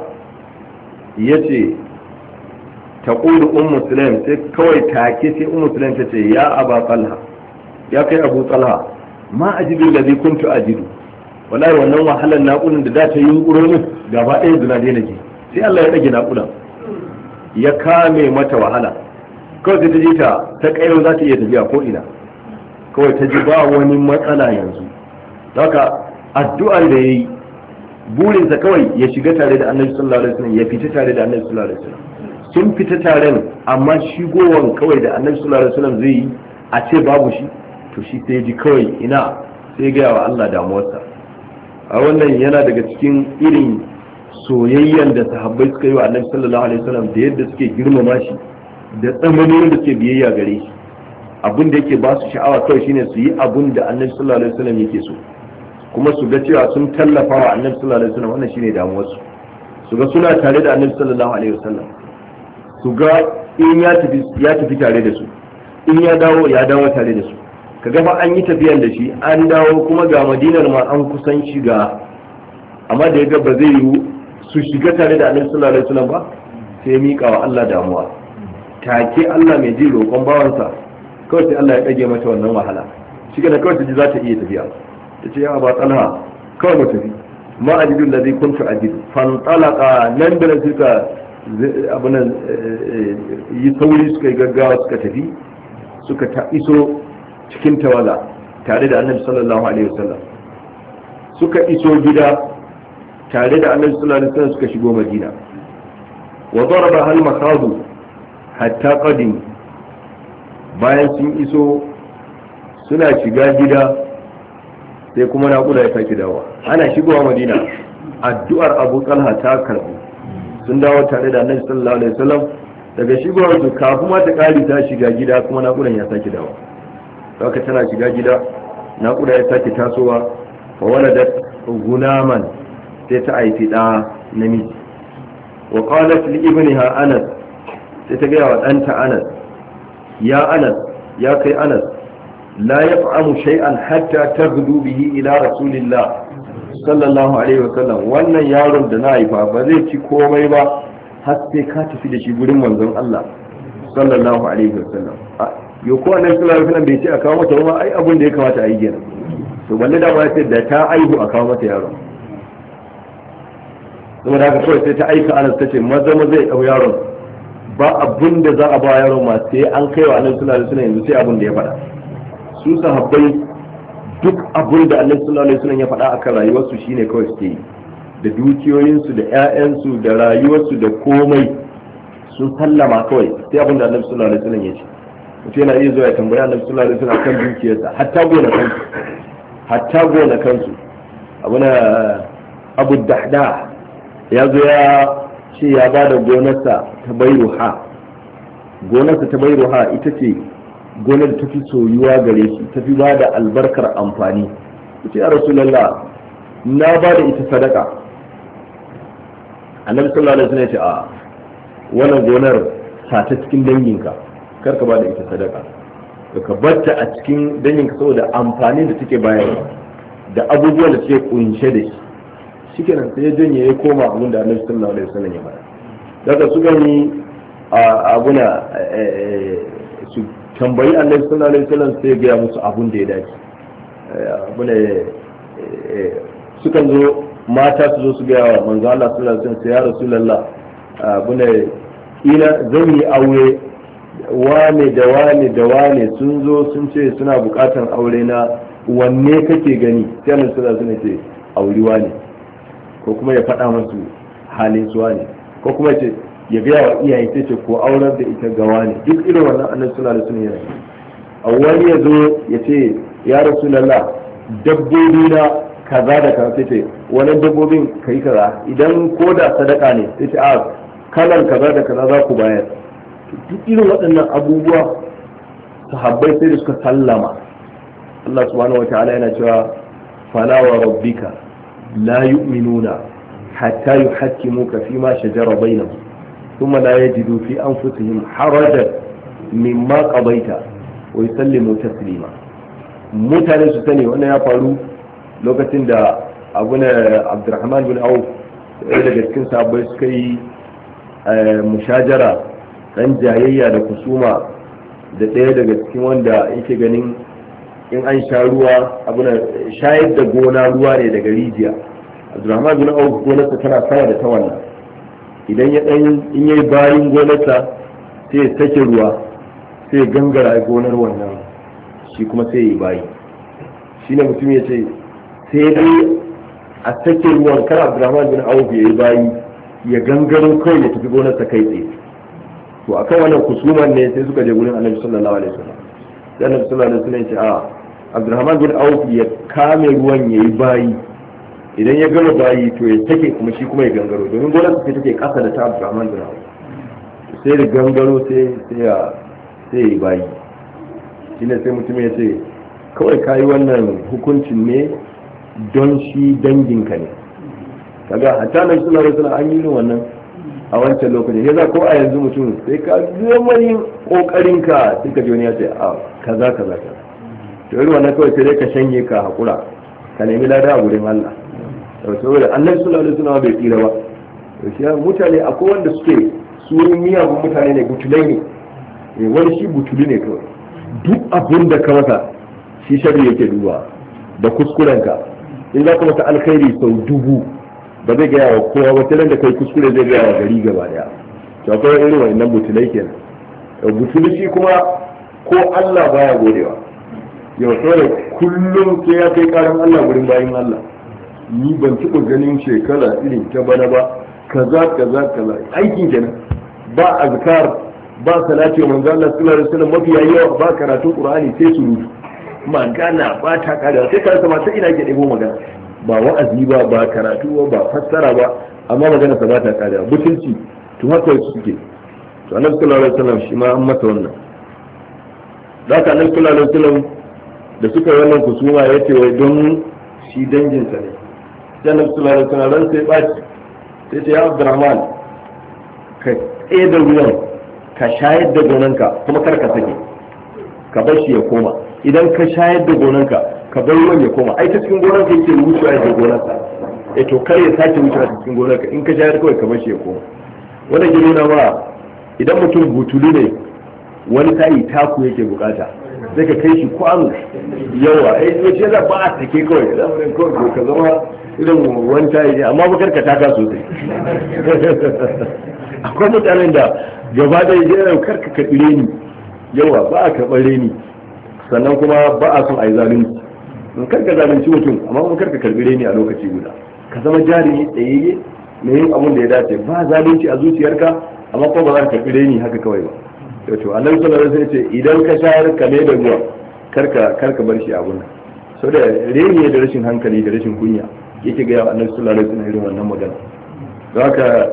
yace taqulu Sulaim, sai kawai take sai Sulaim ta ce ya Aba Talha, ya kai Abu Talha, ma ajidu alladhi kuntu ajidu, wallahi wannan wahalar naƙudan da ta yi yunƙuronin gaba ɗaya zuna daina ji, sai Allah ya ɗage naƙudan ya kame mata wahala, kawai sai ta ji ta kayo za ta iya tafiya ko ina, kawai ta ji ba wani matsala yanzu. Haka addu'ar da yayi, burinsa kawai ya shiga tare da Annabi sallallahu alaihi wasallam, ya fita tare da Annabi sallallahu alaihi wasallam. Sun fita taren, amma shigowan kawai da Annabi sallallahu alaihi wasallam zai yi a ce babu shi, to shi sai ji kawai ina, sai ga wa Allah damuwarsa. A wannan yana daga cikin irin soyayyen da sahabbai suka yi wa Annabi sallallahu alaihi wasallam, da yadda suke girmama shi, da tsananin da suke biyayya gare shi. Abin da yake ba su sha'awa kawai shine su yi abin da Annabi sallallahu alaihi wasallam yake so, kuma su ga cewa sun tallafa wa Annabi sallallahu alaihi wasallam, wannan shine damuwarsu. Su ga suna tare da Annabi sallallahu alaihi wasallam, su ga in ya tafi tare da su, in ya dawo tare da su. Ka gaba an yi tafiyan da shi, an dawo kuma ga Madinar ma an kusan shiga, amma da ya ga ba zai yiwu su shiga tare da Annabi sallallahu alaihi wasallam ba, sai ya miƙa wa Allah damuwa. Take Allah mai ji roƙon bawansa, kawai sai Allah ya ɗage mata wannan wahala, shi da kawai ta ji za ta iya tafiya. Ta ce ya Aba Talha, kawai mu tafi, ma ajidu alladhi kuntu ajidu, fantalaka, nan da suka abunan yi sauri, suka yi gaggawa, suka tafi, suka iso cikin tawaga tare da Annabi sallallahu alaihi wasallam. Suka iso gida tare da Annabi sallallahu alaihi wasallam, suka shigo Madina. Wa daraba hal makhadu hatta qadim, bayan sun iso suna shiga gida sai kuma naƙuda ya sake dawo. Ana shigowa Madina, addu'ar Abu Talha ta karbu, sun dawo tare da Annabi sallallahu alaihi wasallam. Daga shigowar su kafin ma ta kari ta shiga gida, kuma naƙudan ya sake dawo. Haka tana shiga gida, naƙuda ya sake tasowa. Fa waladat gunaman, sai ta haifi ɗa namiji. Wa qalat li ibniha Anas, sai ta gaya wa ɗanta Anas, ya Anas, ya kai Anas, la yaf'amu shay'an hatta taghdu bihi ila rasulillah sallallahu alaihi wasallam wannan yaron da na haifa ba zai ci komai ba har sai ka tafi da shi gurin manzon Allah sallallahu alaihi wasallam yo ko annabi sallallahu alaihi wasallam bai ce a kawo mata ba ai abin da ya kamata a yi kenan to balle da ba sai da ta aihu a kawo mata yaron saboda haka kawai sai ta aika Anas tace maza zai dau yaron ba abin da za a ba yaron ma sai an kai wa annabi sallallahu alaihi wasallam yanzu sai abin da ya faɗa su sahabbai duk abin da annabi sallallahu alaihi wasallam ya faɗa akan rayuwarsu shine kawai suke yi da dukiyoyinsu da ƴaƴansu da rayuwarsu da komai sun sallama kawai sai abin da annabi sallallahu alaihi wasallam ya ce mutum yana iya zuwa ya tambaya annabi sallallahu alaihi wasallam kan dukiyarsa hatta gona kansu abuna Abu Dahda ya zo ya ce ya bada gonarsa ta Bairuha ita ce gonar da tafi soyuwa gare shi tafi ba da albarkar amfani ita ya Rasulullah na ba da ita sadaka annabi sallallahu alaihi wasallam ya ce a wannan gonar sa ta cikin danginka kar ka ba da ita sadaka ka batta a cikin danginka saboda amfanin da take bayarwa da abubuwan da take kunshe da shi shikenan sai ya janye ya koma abin da annabi sallallahu alaihi wasallam ya bada daga su gani abuna su tambayi annabi sallallahu alaihi wasallam sai ya gaya musu abin da ya dace abuna sukan zo mata su zo su gaya wa manzo Allah sallallahu alaihi wasallam sai ya rasulullah abuna ina zan yi aure wane da wane sun zo sun ce suna bukatan aure na wanne kake gani sai annabi sallallahu alaihi wasallam ce auri wane ko kuma ya faɗa musu halin su wane ko kuma ce ya gaya wa iyaye sai ce ko aurar da ita ga wane duk irin wannan annabi sallallahu alaihi wasallam yana wani ya zo ya ce ya rasulullah dabbobi na kaza da kaza sai ce wannan dabbobin kai kaza idan ko da sadaka ne sai ce a kalan kaza da kaza za ku bayar duk irin waɗannan abubuwa sahabbai sai da suka sallama Allah subhanahu wa ta'ala yana cewa fala wa rabbika la yu'minuna hatta yuhakkimuka fima shajara bainahum thumma la yajidu fi anfusihim harajan mimma qadaita wa yusallimu taslima mutane su sani wannan ya faru lokacin da abuna Abdurrahman bin Auf daga cikin sahabbai suka yi mushajara dan jayayya da kusuma da ɗaya daga cikin wanda yake ganin in an sha ruwa abuna shayar da gona ruwa ne daga rijiya Abdurrahman bin Auf gonarsa tana sama da ta wannan idan ya dan in yayi bayin gonarsa sai ya sake ruwa sai ya gangara gonar wannan shi kuma sai ya yi bayi shine mutum ya ce sai dai a sake ruwan kar Abdurrahman bin Auf ya yi bayi ya gangaro kawai ya tafi gonarsa kai tsaye to akan wannan kusuman ne sai suka je gurin Annabi sallallahu alaihi wasallam sai Annabi sallallahu alaihi wasallam ya ce a Abdurrahman bin Auf ya kame ruwan yayi bayi idan ya gama bayi to ya take kuma shi kuma ya gangaro domin gonar sai take kasa da ta Abdurrahman bin Auf sai da gangaro sai ya yi bayi shine sai mutum ya ce kawai kayi wannan hukuncin ne don shi danginka ne kaga hatta nan suna rasula an yi wannan a wancan lokacin ya za ko a yanzu mutum sai ka zama yin kokarin ka sai ka ji wani ya ce a kaza to irin wannan kawai sai dai ka shanye ka hakura ka nemi lada a gurin Allah saboda annabi sallallahu alaihi wasallam bai tsira ba to shi mutane akwai wanda suke su miyagun mutane ne butulai ne wani shi butuli ne kawai duk abin da ka masa shi shari yake duba da kuskurenka in za ka masa alkhairi sau dubu ba zai gaya wa kowa wata ran da kai kuskure zai gaya wa gari gaba daya to akwai irin wannan butulai kenan butuli shi kuma ko Allah baya godewa yau sai kullum sai ya kai karan Allah gurin bayin Allah ni ban taɓa ganin shekara irin ta bana ba kaza aikin kenan ba azkar ba salati wa manzo Allah sallallahu alaihi wasallam mafi yawa ba karatun Qur'ani sai surutu magana ba ta kada sai ka sama sai ina ke debo magana ba wa'azi ba karatu ba fassara ba amma magana sa ba ta kada butulci to haka suke to Annabi sallallahu alaihi wasallam shi ma an masa wannan da ka Annabi sallallahu alaihi wasallam da suka yi wannan kusuma yace wai don shi danginsa ne sai Annabi sallallahu alaihi wasallam ran sai baci sai ce ya Abdurrahman ka tsaye da ruwan ka shayar da gonanka kuma kar ka sake ka bar shi ya koma idan ka shayar da gonanka ka bar ruwan ya koma ai ta cikin gonar ka yake wucewa ya gonar ka to kar ya sake wucewa ta cikin gonar ka in ka shayar kawai ka bar shi ya koma. wannan ke nuna ba idan mutum butulu ne wani tayi taku yake bukata zai ka kai shi kwano yawa wace za ba a take kawai zamanin kawai ka zama irin wani tayi ne amma bakar ka taka sosai. Akwai mutanen da gaba da ya karka ka tsire ni yawa ba a karɓar reni sannan kuma ba a son a yi zalunci in karka zalunci mutum amma kuma karka karɓi reni a lokaci guda ka zama jarumi tsayayye mai yin abin da ya dace ba zalunci a zuciyarka amma kuma ba za ka karɓi reni haka kawai ba. to annabi sallallahu alaihi wasallam ce idan ka shayar ka ne da ruwa karka bar shi abun nan so da reni da rashin hankali da rashin kunya yake ga annabi sallallahu alaihi wasallam irin wannan magana don haka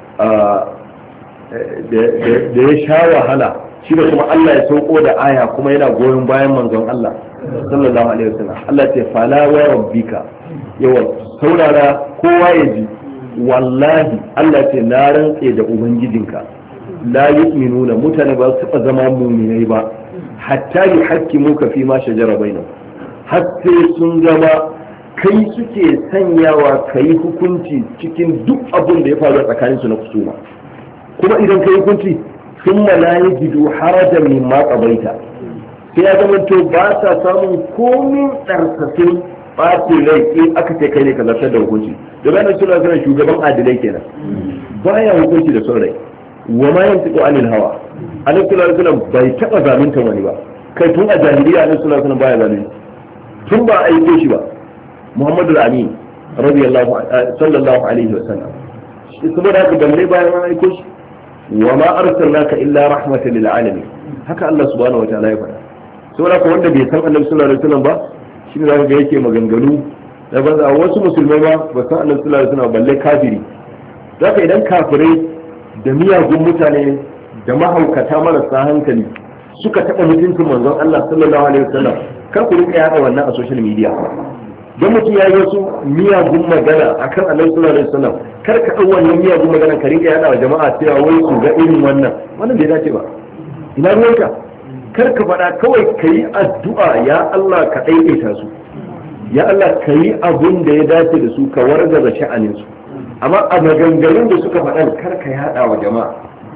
da ya sha wahala shi da kuma Allah ya sauko da aya kuma yana goyon bayan manzon Allah sallallahu alaihi wasallam Allah ce fala wa rabbika yawa saurara kowa ya ji wallahi Allah ce na rantse da ubangijinka la yu'minuna mutane ba su taba zama mu'minai ba hatta yuhaqqimuka fi ma shajara bainahum har sai sun zama kai suke sanyawa kai hukunci cikin duk abin da ya faru tsakaninsu na kusuma kuma idan kai hukunci sun la yajidu harajan mimma qabaita sai ya zama to ba sa samun komin tsarkakin ɓacin rai in aka ce kai ne ka zartar da hukunci da bayan suna suna shugaban adilai kenan baya hukunci da son rai wa ma yantiqu anil hawa annabi sallallahu alaihi wasallam bai taba zalunta wani ba kai tun a jahiliya annabi sallallahu alaihi wasallam baya zalunci tun ba a aiko shi ba Muhammadu al-Amin radiyallahu sallallahu alaihi wasallam saboda haka balle bayan an aiko shi wa ma arsalnaka illa rahmatan lil alamin haka Allah subhanahu wataala ya faɗa saboda haka wanda bai san annabi sallallahu alaihi wasallam ba shine zaka ga yake maganganu da banza wasu musulmai ba san annabi sallallahu alaihi wasallam balle kafiri zaka idan kafirai da miyagun mutane da mahaukata marasa hankali suka taɓa mutuncin manzon Allah sallallahu alaihi wasallam kar ku rinka yaɗa wannan a social media don mutum ya yi wasu miyagun magana akan annabi sallallahu alaihi wasallam kar ka ɗau wannan miyagun magana ka rinka yaɗa wa jama'a cewa wai su ga irin wannan bai dace ba ina ruwanka kar ka faɗa kawai ka yi addu'a ya Allah ka ɗaiɗaita su ya Allah ka yi abin da ya dace da su ka wargaza sha'anin su amma a maganganun da suka faɗan kar ka yaɗa wa jama'a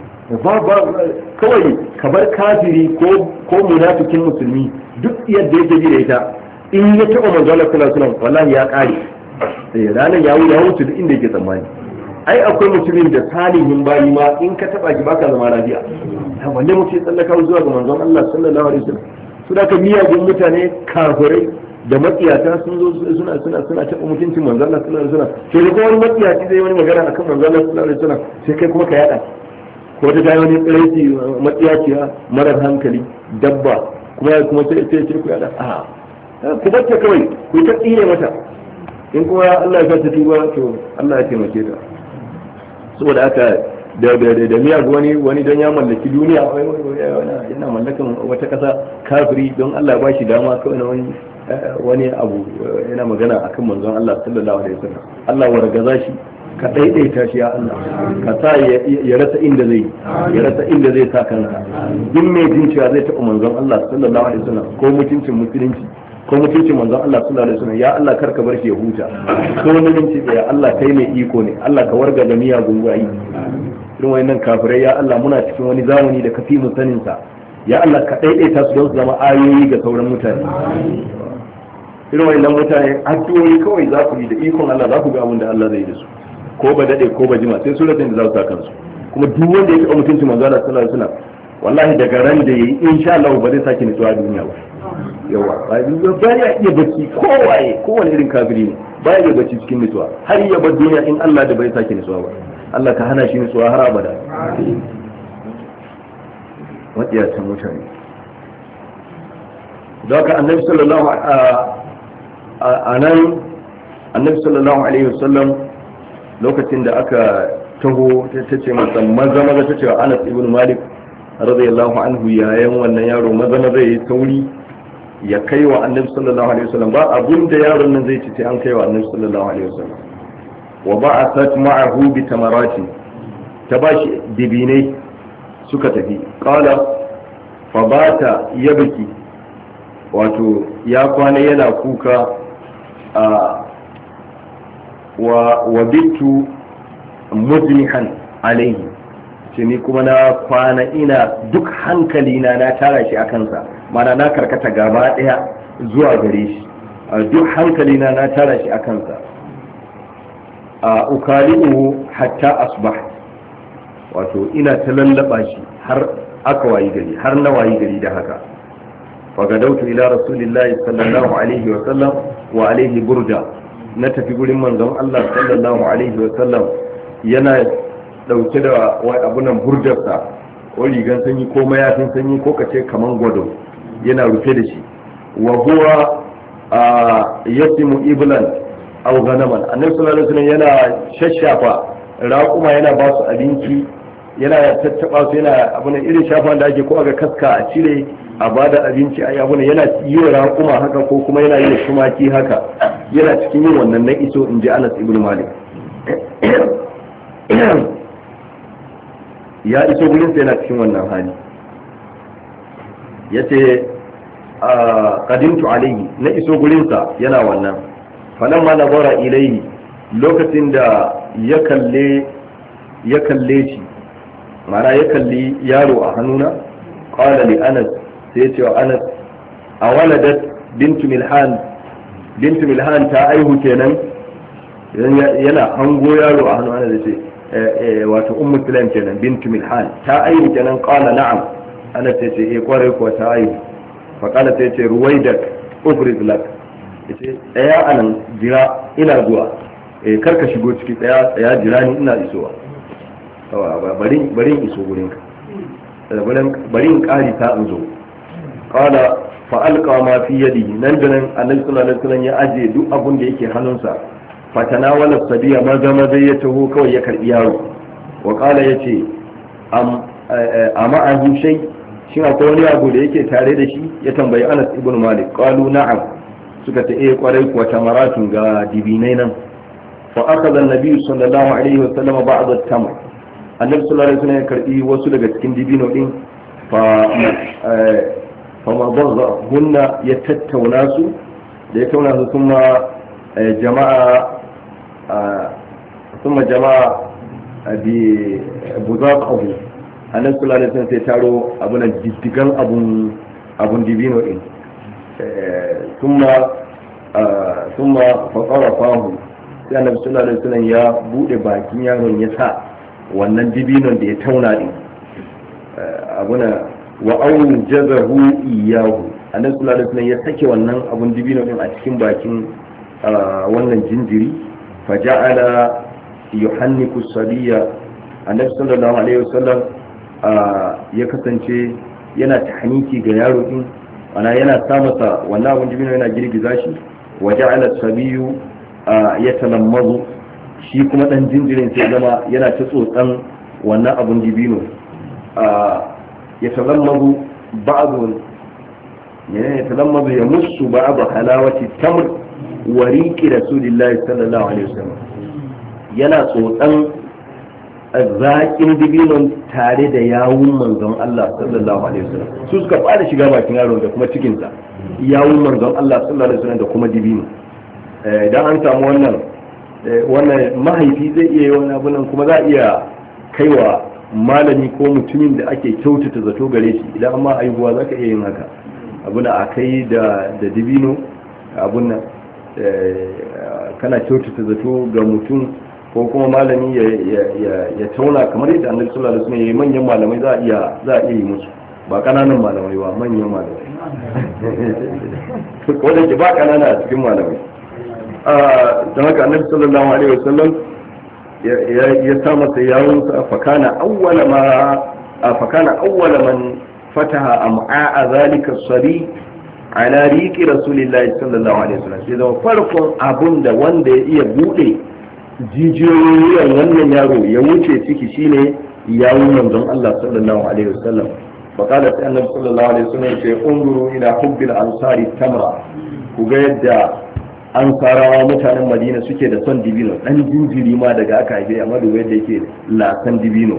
kawai ka bar kafiri ko munafikin musulmi duk yadda yake ji da ita in ya taɓa manzo Allah sallallahu alaihi wasallam wallahi ya ƙare ranar ya wuce duk inda yake tsammani ai akwai mutumin da salihin bayi ma in ka taɓa shi baka zama lafiya wanne mutum ya tsallaka zuwa ga manzon Allah sallallahu alaihi wasallam su da ka miyagun mutane kafirai da matsiyata sun zo suna taɓa mutuncin manzon Allah sallallahu alaihi wasallam sai da kuma wani matsiyaci zai wani magana akan manzon Allah sallallahu alaihi wasallam sai kai kuma ka yada ko ta tayi wani tsiraici matsiyaciya marar hankali dabba kuma sai ku yada ku bacce kawai ku ta tsire mata in kuma Allah ya ta tuba to Allah ya taimake ta saboda haka da miyagu wani don ya mallaki duniya yana mallakan wata kasa kafiri don Allah ba shi dama kawai na wani abu yana magana akan manzon Allah sallallahu alaihi wasallam Allah wargaza shi ka daidaita shi ya Allah ka sa ya rasa inda zai sa kanka duk mai jin cewa zai taɓa manzon Allah sallallahu alaihi wasallam ko mutuncin musulunci ko mutuncin manzon Allah sallallahu alaihi wasallam ya Allah karka bar shi ya huta ko mutunci ya Allah kai ne iko ne Allah ka warga da miyagun wayi irin wayannan kafirai ya Allah muna cikin wani zamani da kafi mu sanin sa ya Allah ka daidaita su don su zama ayoyi ga sauran mutane irin wayannan mutane addu'o'i kawai za ku yi da ikon Allah za ku ga abin da Allah zai yi da su ko ba dade ko ba jima sai suratin da za su sa kansu kuma duk wanda ya taɓa mutuncin manzon Allah sallallahu alaihi wasallam wallahi daga ran da yayi insha Allah ba zai sake nutsuwa a duniya ba yawa ba ya iya bacci kowane irin kafiri ne ba ya iya bacci cikin nutsuwa har ya bar duniya in Allah da bai sake nutsuwa ba Allah ka hana shi nutsuwa har abada matsiyacin mutane da haka annabi sallallahu alaihi wasallam lokacin da aka taho ta ce masa maza ta ce wa Anas ibn Malik radiyallahu anhu yayan wannan yaro maza zai yi sauri ya kai wa annabi sallallahu alaihi wasallam ba abun da yaron nan zai ci sai an kai wa annabi sallallahu alaihi wasallam wa ba'athat ma'ahu bi tamarati ta bashi dibinai suka tafi qala fa bata yabki wato ya kwana yana kuka wa bitu muznihan alaihi, ce ni kuma na kwana ina duk hankalina na tara shi a kansa, mana na karkata gaba daya zuwa gare shi, duk hankalina na tara shi a kansa. Ukali'uhu hatta asbah, wato ina ta lallaba shi har aka wayi gari, har na wayi gari da haka. fagadautu ila rasulillahi sallallahu alaihi wa sallam wa alaihi burda, na tafi gurin manzon Allah sallallahu alaihi wa sallam yana dauke da abunan burdarsa ko rigan sanyi ko mayafin sanyi ko kace kaman gwado, yana rufe da shi. wa huwa yasimu iblan aw ghanaman, annabi sallallahu alaihi wasallam yana shashafa raquma, yana ba su abinci, yana tattaba su, yana abuna irin shafa da ake ko aga kaska a cire a bada abinci a abuna, yana yi wa raquma haka ko kuma yana yi da tumaki haka, yana cikin yin wannan na iso, inji Anas ibn Malik. ya iso gurin sa yana cikin wannan hali, yace qadimtu alayhi, na iso gurin sa yana wannan. falamma nazara ilayhi, lokacin da ya kalle shi, mana ya kalli yaro a hannuna, qala li Anas, sai ya ce wa Anas, awaladat bintu milhan ta aihu kenan, yana hango yaro a hannuna da ce wato ummu sulaim kenan, bintu milhan ta aihu kenan. qala na'am, Anas ya ce kwarai kuwa ta aihu. fa qala sai ya ce ruwaidak ufrid lak, yace tsaya anan, jira ina zuwa, karka shigo ciki, tsaya jira ni ina isowa, bari in iso gurinka, bari in kari ta in zo. qala fa alqa ma fi yadihi, nan da nan annabi sallallahu alaihi wasallam ya aje duk abun da yake hannunsa, fa tanawala sadiya, maza ya taho kawai ya karbi yaro. wa qala yace amma an shay, shin akwai wani abu da yake tare da shi, ya tambayi Anas ibn Malik. qalu na'am, suka ce kwarai kuwa, tamaratun ga dibinai nan. fa akhadha an-nabi sallallahu alaihi wasallam ba'd at-tamr, annabi sallallahu alaihi wasallam ya karbi wasu daga cikin dibino din, fa hunna ya tattauna su, da ya tauna su kuma jama'a bi buzaqahu, annabi sallallahu alaihi wasallam sai taro abunan diddigan abun dibino din, ثم فطرفاه, sai annabi sallallahu alaihi wasallam ya bude bakin yaron, ya sa wannan dibinon da ya tauna din abuna, wa awjazahu iyahu, annabi sallallahu alaihi wasallam ya sake wannan abun dibino din a cikin bakin wannan jinjiri. faja'ala yuhanniku sabiya, annabi sallallahu alaihi wasallam ya kasance yana tahniki ga yaro din, ana yana sa masa wannan abun dibino, yana girgiza shi. waja'ala sabiyu yatalammazu, shi kuma dan jinjirin sai zama yana ta tsotsan wannan abun dibino. yatalammazu ba'dhu, yatalammazu yamussu ba'd halawati tamr wa riqi rasulillahi sallallahu alaihi wasallam, yana tsotsan zaƙin dibinon tare da yawun manzon Allah sallallahu alaihi wasallam. su suka fara shiga bakin yaro da kuma cikinsa, yawun manzon Allah sallallahu alaihi wasallam da kuma dibino. idan an samu wannan mahaifi zai iya yi wani abu nan, kuma za a iya kaiwa malami ko mutumin da ake kyautata zato gare shi, idan amma haihuwa za ka iya yin haka, abuna a kai da dibino, abun nan kana kyautata zato ga mutum, ko kuma malami ya tauna, kamar yadda annabi sallallahu alaihi wasallam yayi. manyan malamai za a iya yi musu, ba kananan malamai ba, manyan malamai ko da ke ba kanana a cikin malamai. don haka annabi sallallahu alaihi wasallam ya sa masa yawon sa, fakana awwala man fataha am'a zalika sari ala riqi rasulillahi sallallahu alaihi wasallam, sai da farkon abun da wanda ya iya bude jijiyoyin wannan yaro ya wuce ciki shine yawun manzon Allah sallallahu alaihi wasallam. faqala annabi sallallahu alaihi wasallam ce unduru ila hubbil ansari tamra, ku ga yadda ansarawa mutanen Madina suke da son dibino, dan jinjiri ma daga aka haife, amma da yadda yake lasan dibino.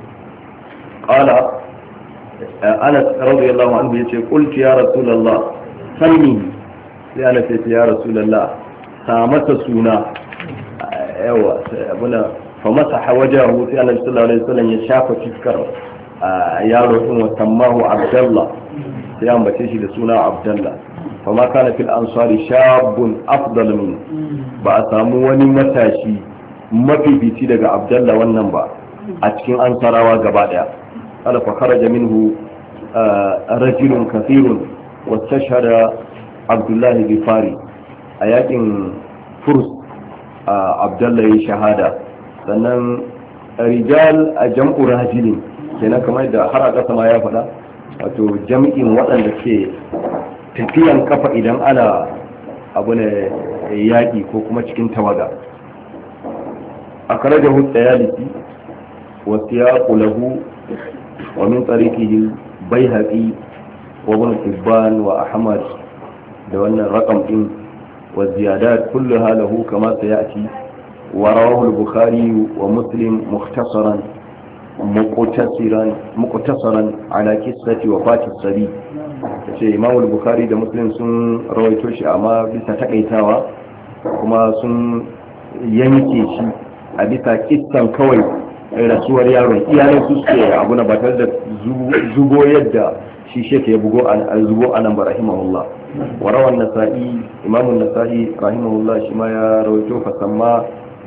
qala Anas radiyallahu anhu yace qultu ya rasulullah sanni sai ana ce ya rasulullah sa masa suna yawa abuna fa masaha wajahu sai annabi sallallahu alaihi wasallam ya shafa fiskar yaro din wa sammahu abdullah sai an bace shi da suna abdullah fa ma kana fil ansari shabun afdal min ba a samu wani matashi mafifici daga abdullah wannan ba a cikin ansarawa gaba daya ala fa kharaja minhu rajulun kathirun wa tashhada abdullah bi fari a yakin furs abdullah ya shahada sannan rijal a jam'u rajulin kenan kamar da har a ƙasa ma ya faɗa wato jam'in waɗanda ke tafiyan kafa idan ana abu ne yaƙi ko kuma cikin tawaga a kare da hutsa ya liki wasu ya ƙulahu wa min tsarikihin bai haƙi wa wani tibban wa ahmad da wannan rakam ɗin wa ziyadat kullu halahu kama ta ya'ti wa rawahu al-bukhari wa muslim mukhtasaran muqtasaran ala qissati wafati sabi ce Imam al-Bukhari da Muslim sun rawaito shi amma bisa takaitawa kuma sun yanke shi a bisa kissan kawai rasuwar yaron iyayen su suke abu na batar da zubo yadda shi sheke ya bugo zubo anan ba rahimahullah wa rawan nasa'i Imam an-Nasa'i rahimahullah shi ma ya rawaito fasamma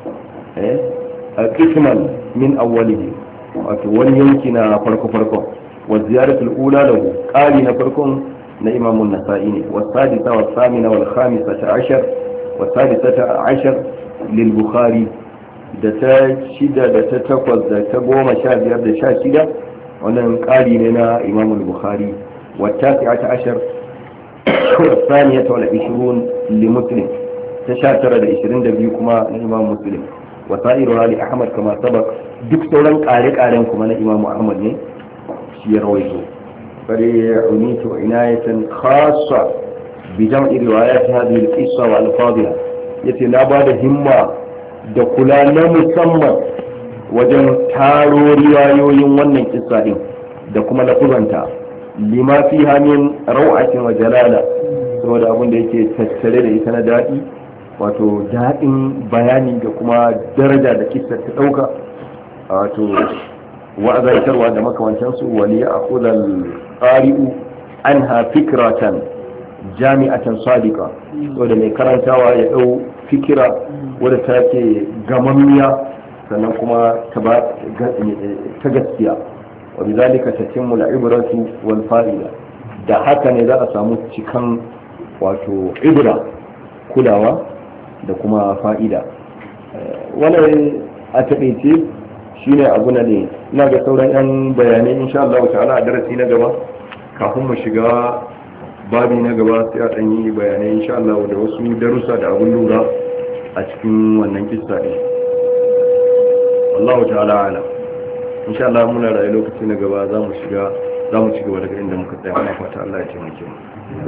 qisman min awwalihi wato wani yanki na farko wa ziyaratul ula lahu qali na farkon na Imam an-Nasa'i ne wa sadisa wa samina wal khamisata ashar wa sadisata ashar lil Bukhari da ta shida da ta takwas da ta 15 da 16 wannan qali ne na Imam al-Bukhari wa tasi'ata ashar wa thaniyata wal 20 li Muslim ta 19 da 22 kuma na Imam Muslim wa sa'iruha li Ahmad kama sabaq duk sauran ƙare-ƙaren kuma na Imam Ahmad ne shi ya rawaito bari ya unitu inayatan khassa bi jam'i riwayat hadhihi al-qissa wa al-fadhiha yace na bada himma da kula na musamman wajen taro riwayoyin wannan kissa din da kuma lafuzanta lima fiha min raw'atin wa jalala saboda abin da yake tattare da ita na dadi wato dadin bayani da kuma daraja da kissa ta dauka wato wa'azaitarwa da makamantansu wani a kudal ƙari'u an ha fikiratan jami'atan sadiqa so da mai karantawa ya ɗau fikira wadda ta ke gamammiya sannan kuma ta gaskiya wa bi zalika tatimmu al-ibratu wal fa'ida da haka ne za a samu cikan wato ibra kulawa da kuma fa'ida wannan a taƙaice shine abu na ne ina ga sauran yan bayanai insha Allah ta'ala a darasi na gaba kafin mu shiga babi na gaba sai a dan yi bayanai insha Allah da wasu darussa da abun lura a cikin wannan kissa din Allah ta'ala ala insha Allah muna rayu lokaci na gaba za mu ci gaba daga inda muka tsaya ana fata Allah ya taimake mu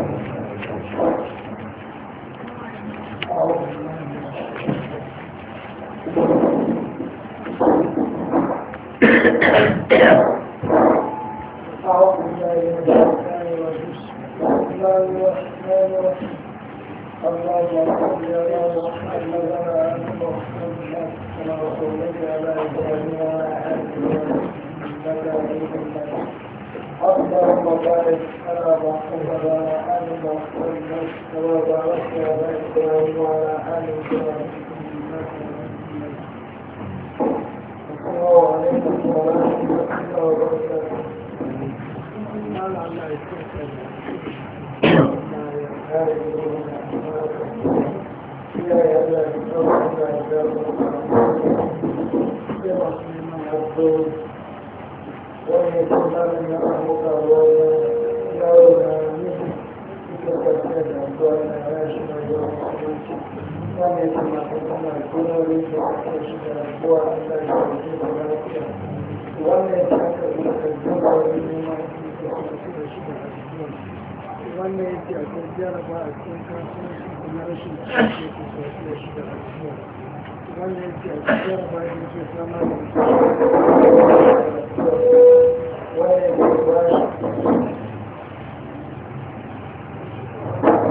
أعوذ بالله من الشيطان الرجيم بسم الله الرحمن الرحيم اللهم صل على محمد وعلى آل محمد كما صليت على إبراهيم وعلى آل إبراهيم إنك حميد مجيد اللهم بارك على محمد وعلى آل محمد كما باركت على إبراهيم وعلى آل إبراهيم إنك حميد مجيد السلام عليكم ورحمة الله وبركاته. wannan yake a kan jaraba a cikin kasuwanci na rashin cikin ke sosai shi da rasuwa wannan yake a kan jaraba da ke sama da wannan yake ba shi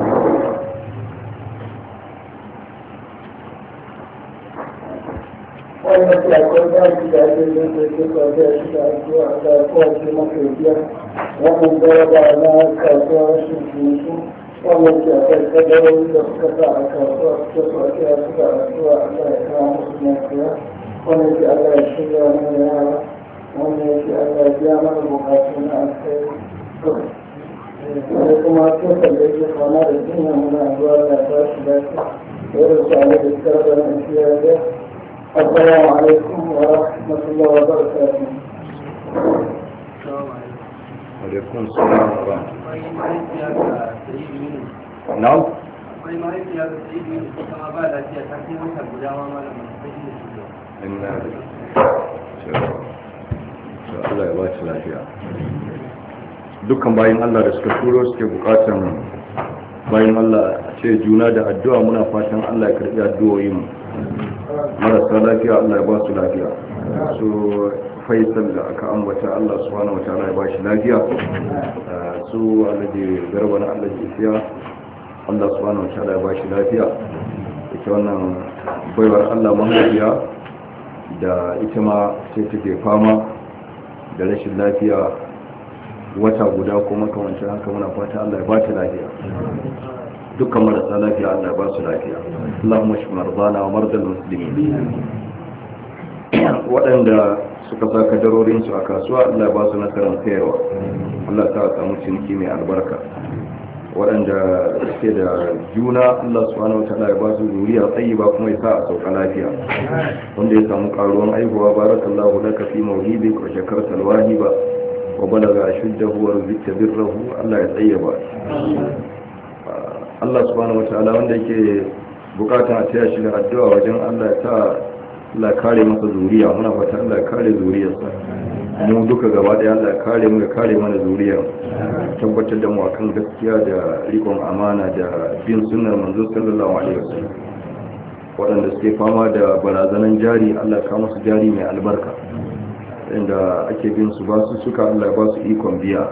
daji da ake yin sarki kwaje shi da addu'a da kowace mafiya wannan garaba na kasuwa rashin su wannan ke akai kadarori da suka sa a kasuwa suka kwaje a suka addu'a Allah ya kawo musu lafiya wannan ke Allah ya shirya mana yara wannan ke Allah ya biya mana bukatu na alkai sai kuma tokan da yake kwana da jinya muna addu'a da ta shi lafiya irin su ala da karbar na fiye السلام عليكم ورحمة الله وبركاته. وعليكم السلام ورحمة الله. نعم. Allah ya ba shi lafiya. Dukkan bayan Allah da suka turo suke bukatan bayan Allah ce juna da addu'a muna fatan Allah ya karbi addu'o'in mu. Marasa lafiya Allah ya ba su lafiya, su faisal da aka ambata Allah subhanahu wa ta'ala ya ba shi lafiya, su alaji garba na alaji isiya Allah subhanahu wa ta'ala ya ba shi lafiya. Ita wannan baiwar Allah mahaifiya da ita ma sai take fama da rashin lafiya wata guda kuma kamancin haka muna fata Allah ya ba ta lafiya. dukkan marasa lafiya Allah ba su lafiya. Allahumma shfi mardana wa mardal muslimin. Waɗanda suka sa kadarorin su a kasuwa Allah ba su nasarar sayarwa. Allah ta samu ciniki mai albarka. Waɗanda suke da juna Allah subhanahu wataala ya ba su zuriya tayyiba kuma ya sa a sauka lafiya. Wanda ya samu karuwan aihuwa barakallahu laka fi mawhibik wa shakarta alwahiba wa balaga ashuddahu wa rizqta birrahu Allah ya tsayyaba. Allah subhanahu wataala wanda yake bukata a taya shi da addu'a wajen Allah ya sa Allah kare masa zuriya, muna fata Allah ya kare zuriyarsa. Mu duka gaba daya Allah ya kare mu, ya kare mana zuriya, tabbatar da mu akan gaskiya da rikon amana da bin sunnar manzo sallallahu alaihi wasallam. Waɗanda suke fama da barazanan jari Allah ya kawo musu jari mai albarka, inda ake bin su ba su suka Allah ya ba su ikon biya.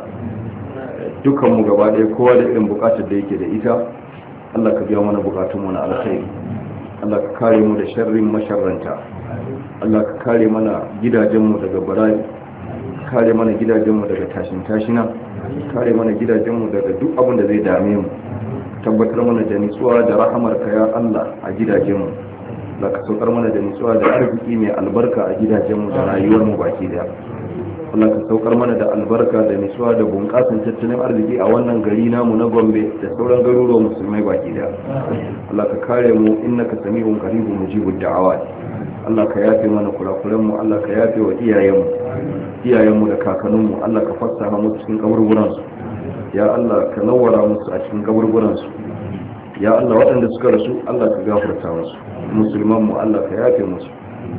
Dukanmu gaba ɗaya kowa da irin bukatar da yake da ita Allah ka biya mana bukatunmu na alkhairi. Allah ka kare mu da sharrin masharranta. Allah ka kare mana gidajenmu daga bala'i, kare mana gidajenmu daga tashin tashina, kare mana gidajenmu daga duk abin da zai dame mu. Tabbatar mana da nutsuwa da rahamarka ya Allah a gidajenmu. Allah ka saukar mana da nutsuwa da arziki mai albarka a gidajenmu da rayuwarmu baki daya. Allah ka saukar mana da albarka da nisuwa da bunƙasan tattalin arziki a wannan gari namu na Gombe da sauran garuruwan musulmai baki daya. Allah ka kare mu innaka sami'un qaribun mujibud da'awat. Allah ka yafe mana kurakuran mu, Allah ka yafe wa iyayenmu da kakanninmu. Allah ka fassaha mu cikin kaburburan su. Ya Allah ka nawwara musu a cikin kaburburan su. Ya Allah waɗanda suka rasu Allah ka gafarta musu. Musulman mu Allah ka yafe musu.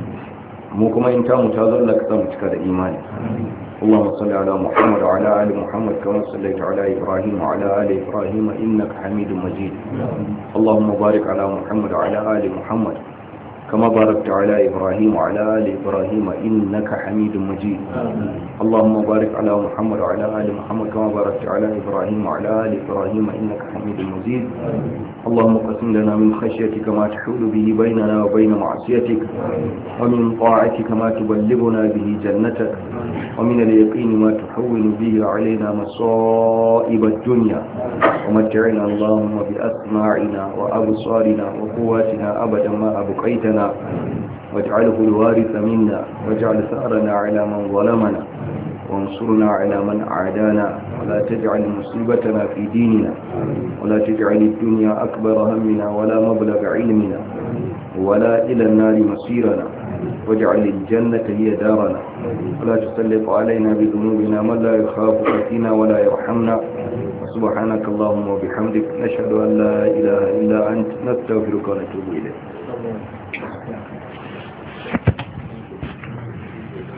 mu kuma in tamu ta zo Allah ka samu cika da imani. Allahumma salli ala Muhammad wa ala ali Muhammad kama sallaita ala Ibrahim wa ala ali Ibrahim innaka Hamidum Majid. Allahumma barik ala Muhammad wa ala ali Muhammad كما باركت على إبراهيم وعلى آل إبراهيم إنك حميد مجيد. اللهم بارك على محمد وعلى آل محمد كما باركت على إبراهيم وعلى آل إبراهيم إنك حميد مجيد. اللهم قسم لنا من خشيتك ما تحول به بيننا وبين معصيتك، ومن طاعتك ما تبلغنا به جنتك، ومن اليقين ما تحول به علينا مصائب الدنيا، ومتعنا اللهم بأسماعنا وأبصارنا وقواتنا أبدا ما أبقيتنا، واجعله الوارث منا، واجعل ثأرنا على من ظلمنا، وانصرنا على من أعدانا، ولا تجعل مصيبتنا في ديننا، ولا تجعل الدنيا أكبر همنا ولا مبلغ علمنا ولا إلى النار مصيرنا، واجعل الجنة هي دارنا، ولا تسلط علينا بذنوبنا من لا يخافك فينا ولا يرحمنا. سبحانك اللهم وبحمدك نشهد أن لا إله إلا أنت نستغفرك ونتوب إليك.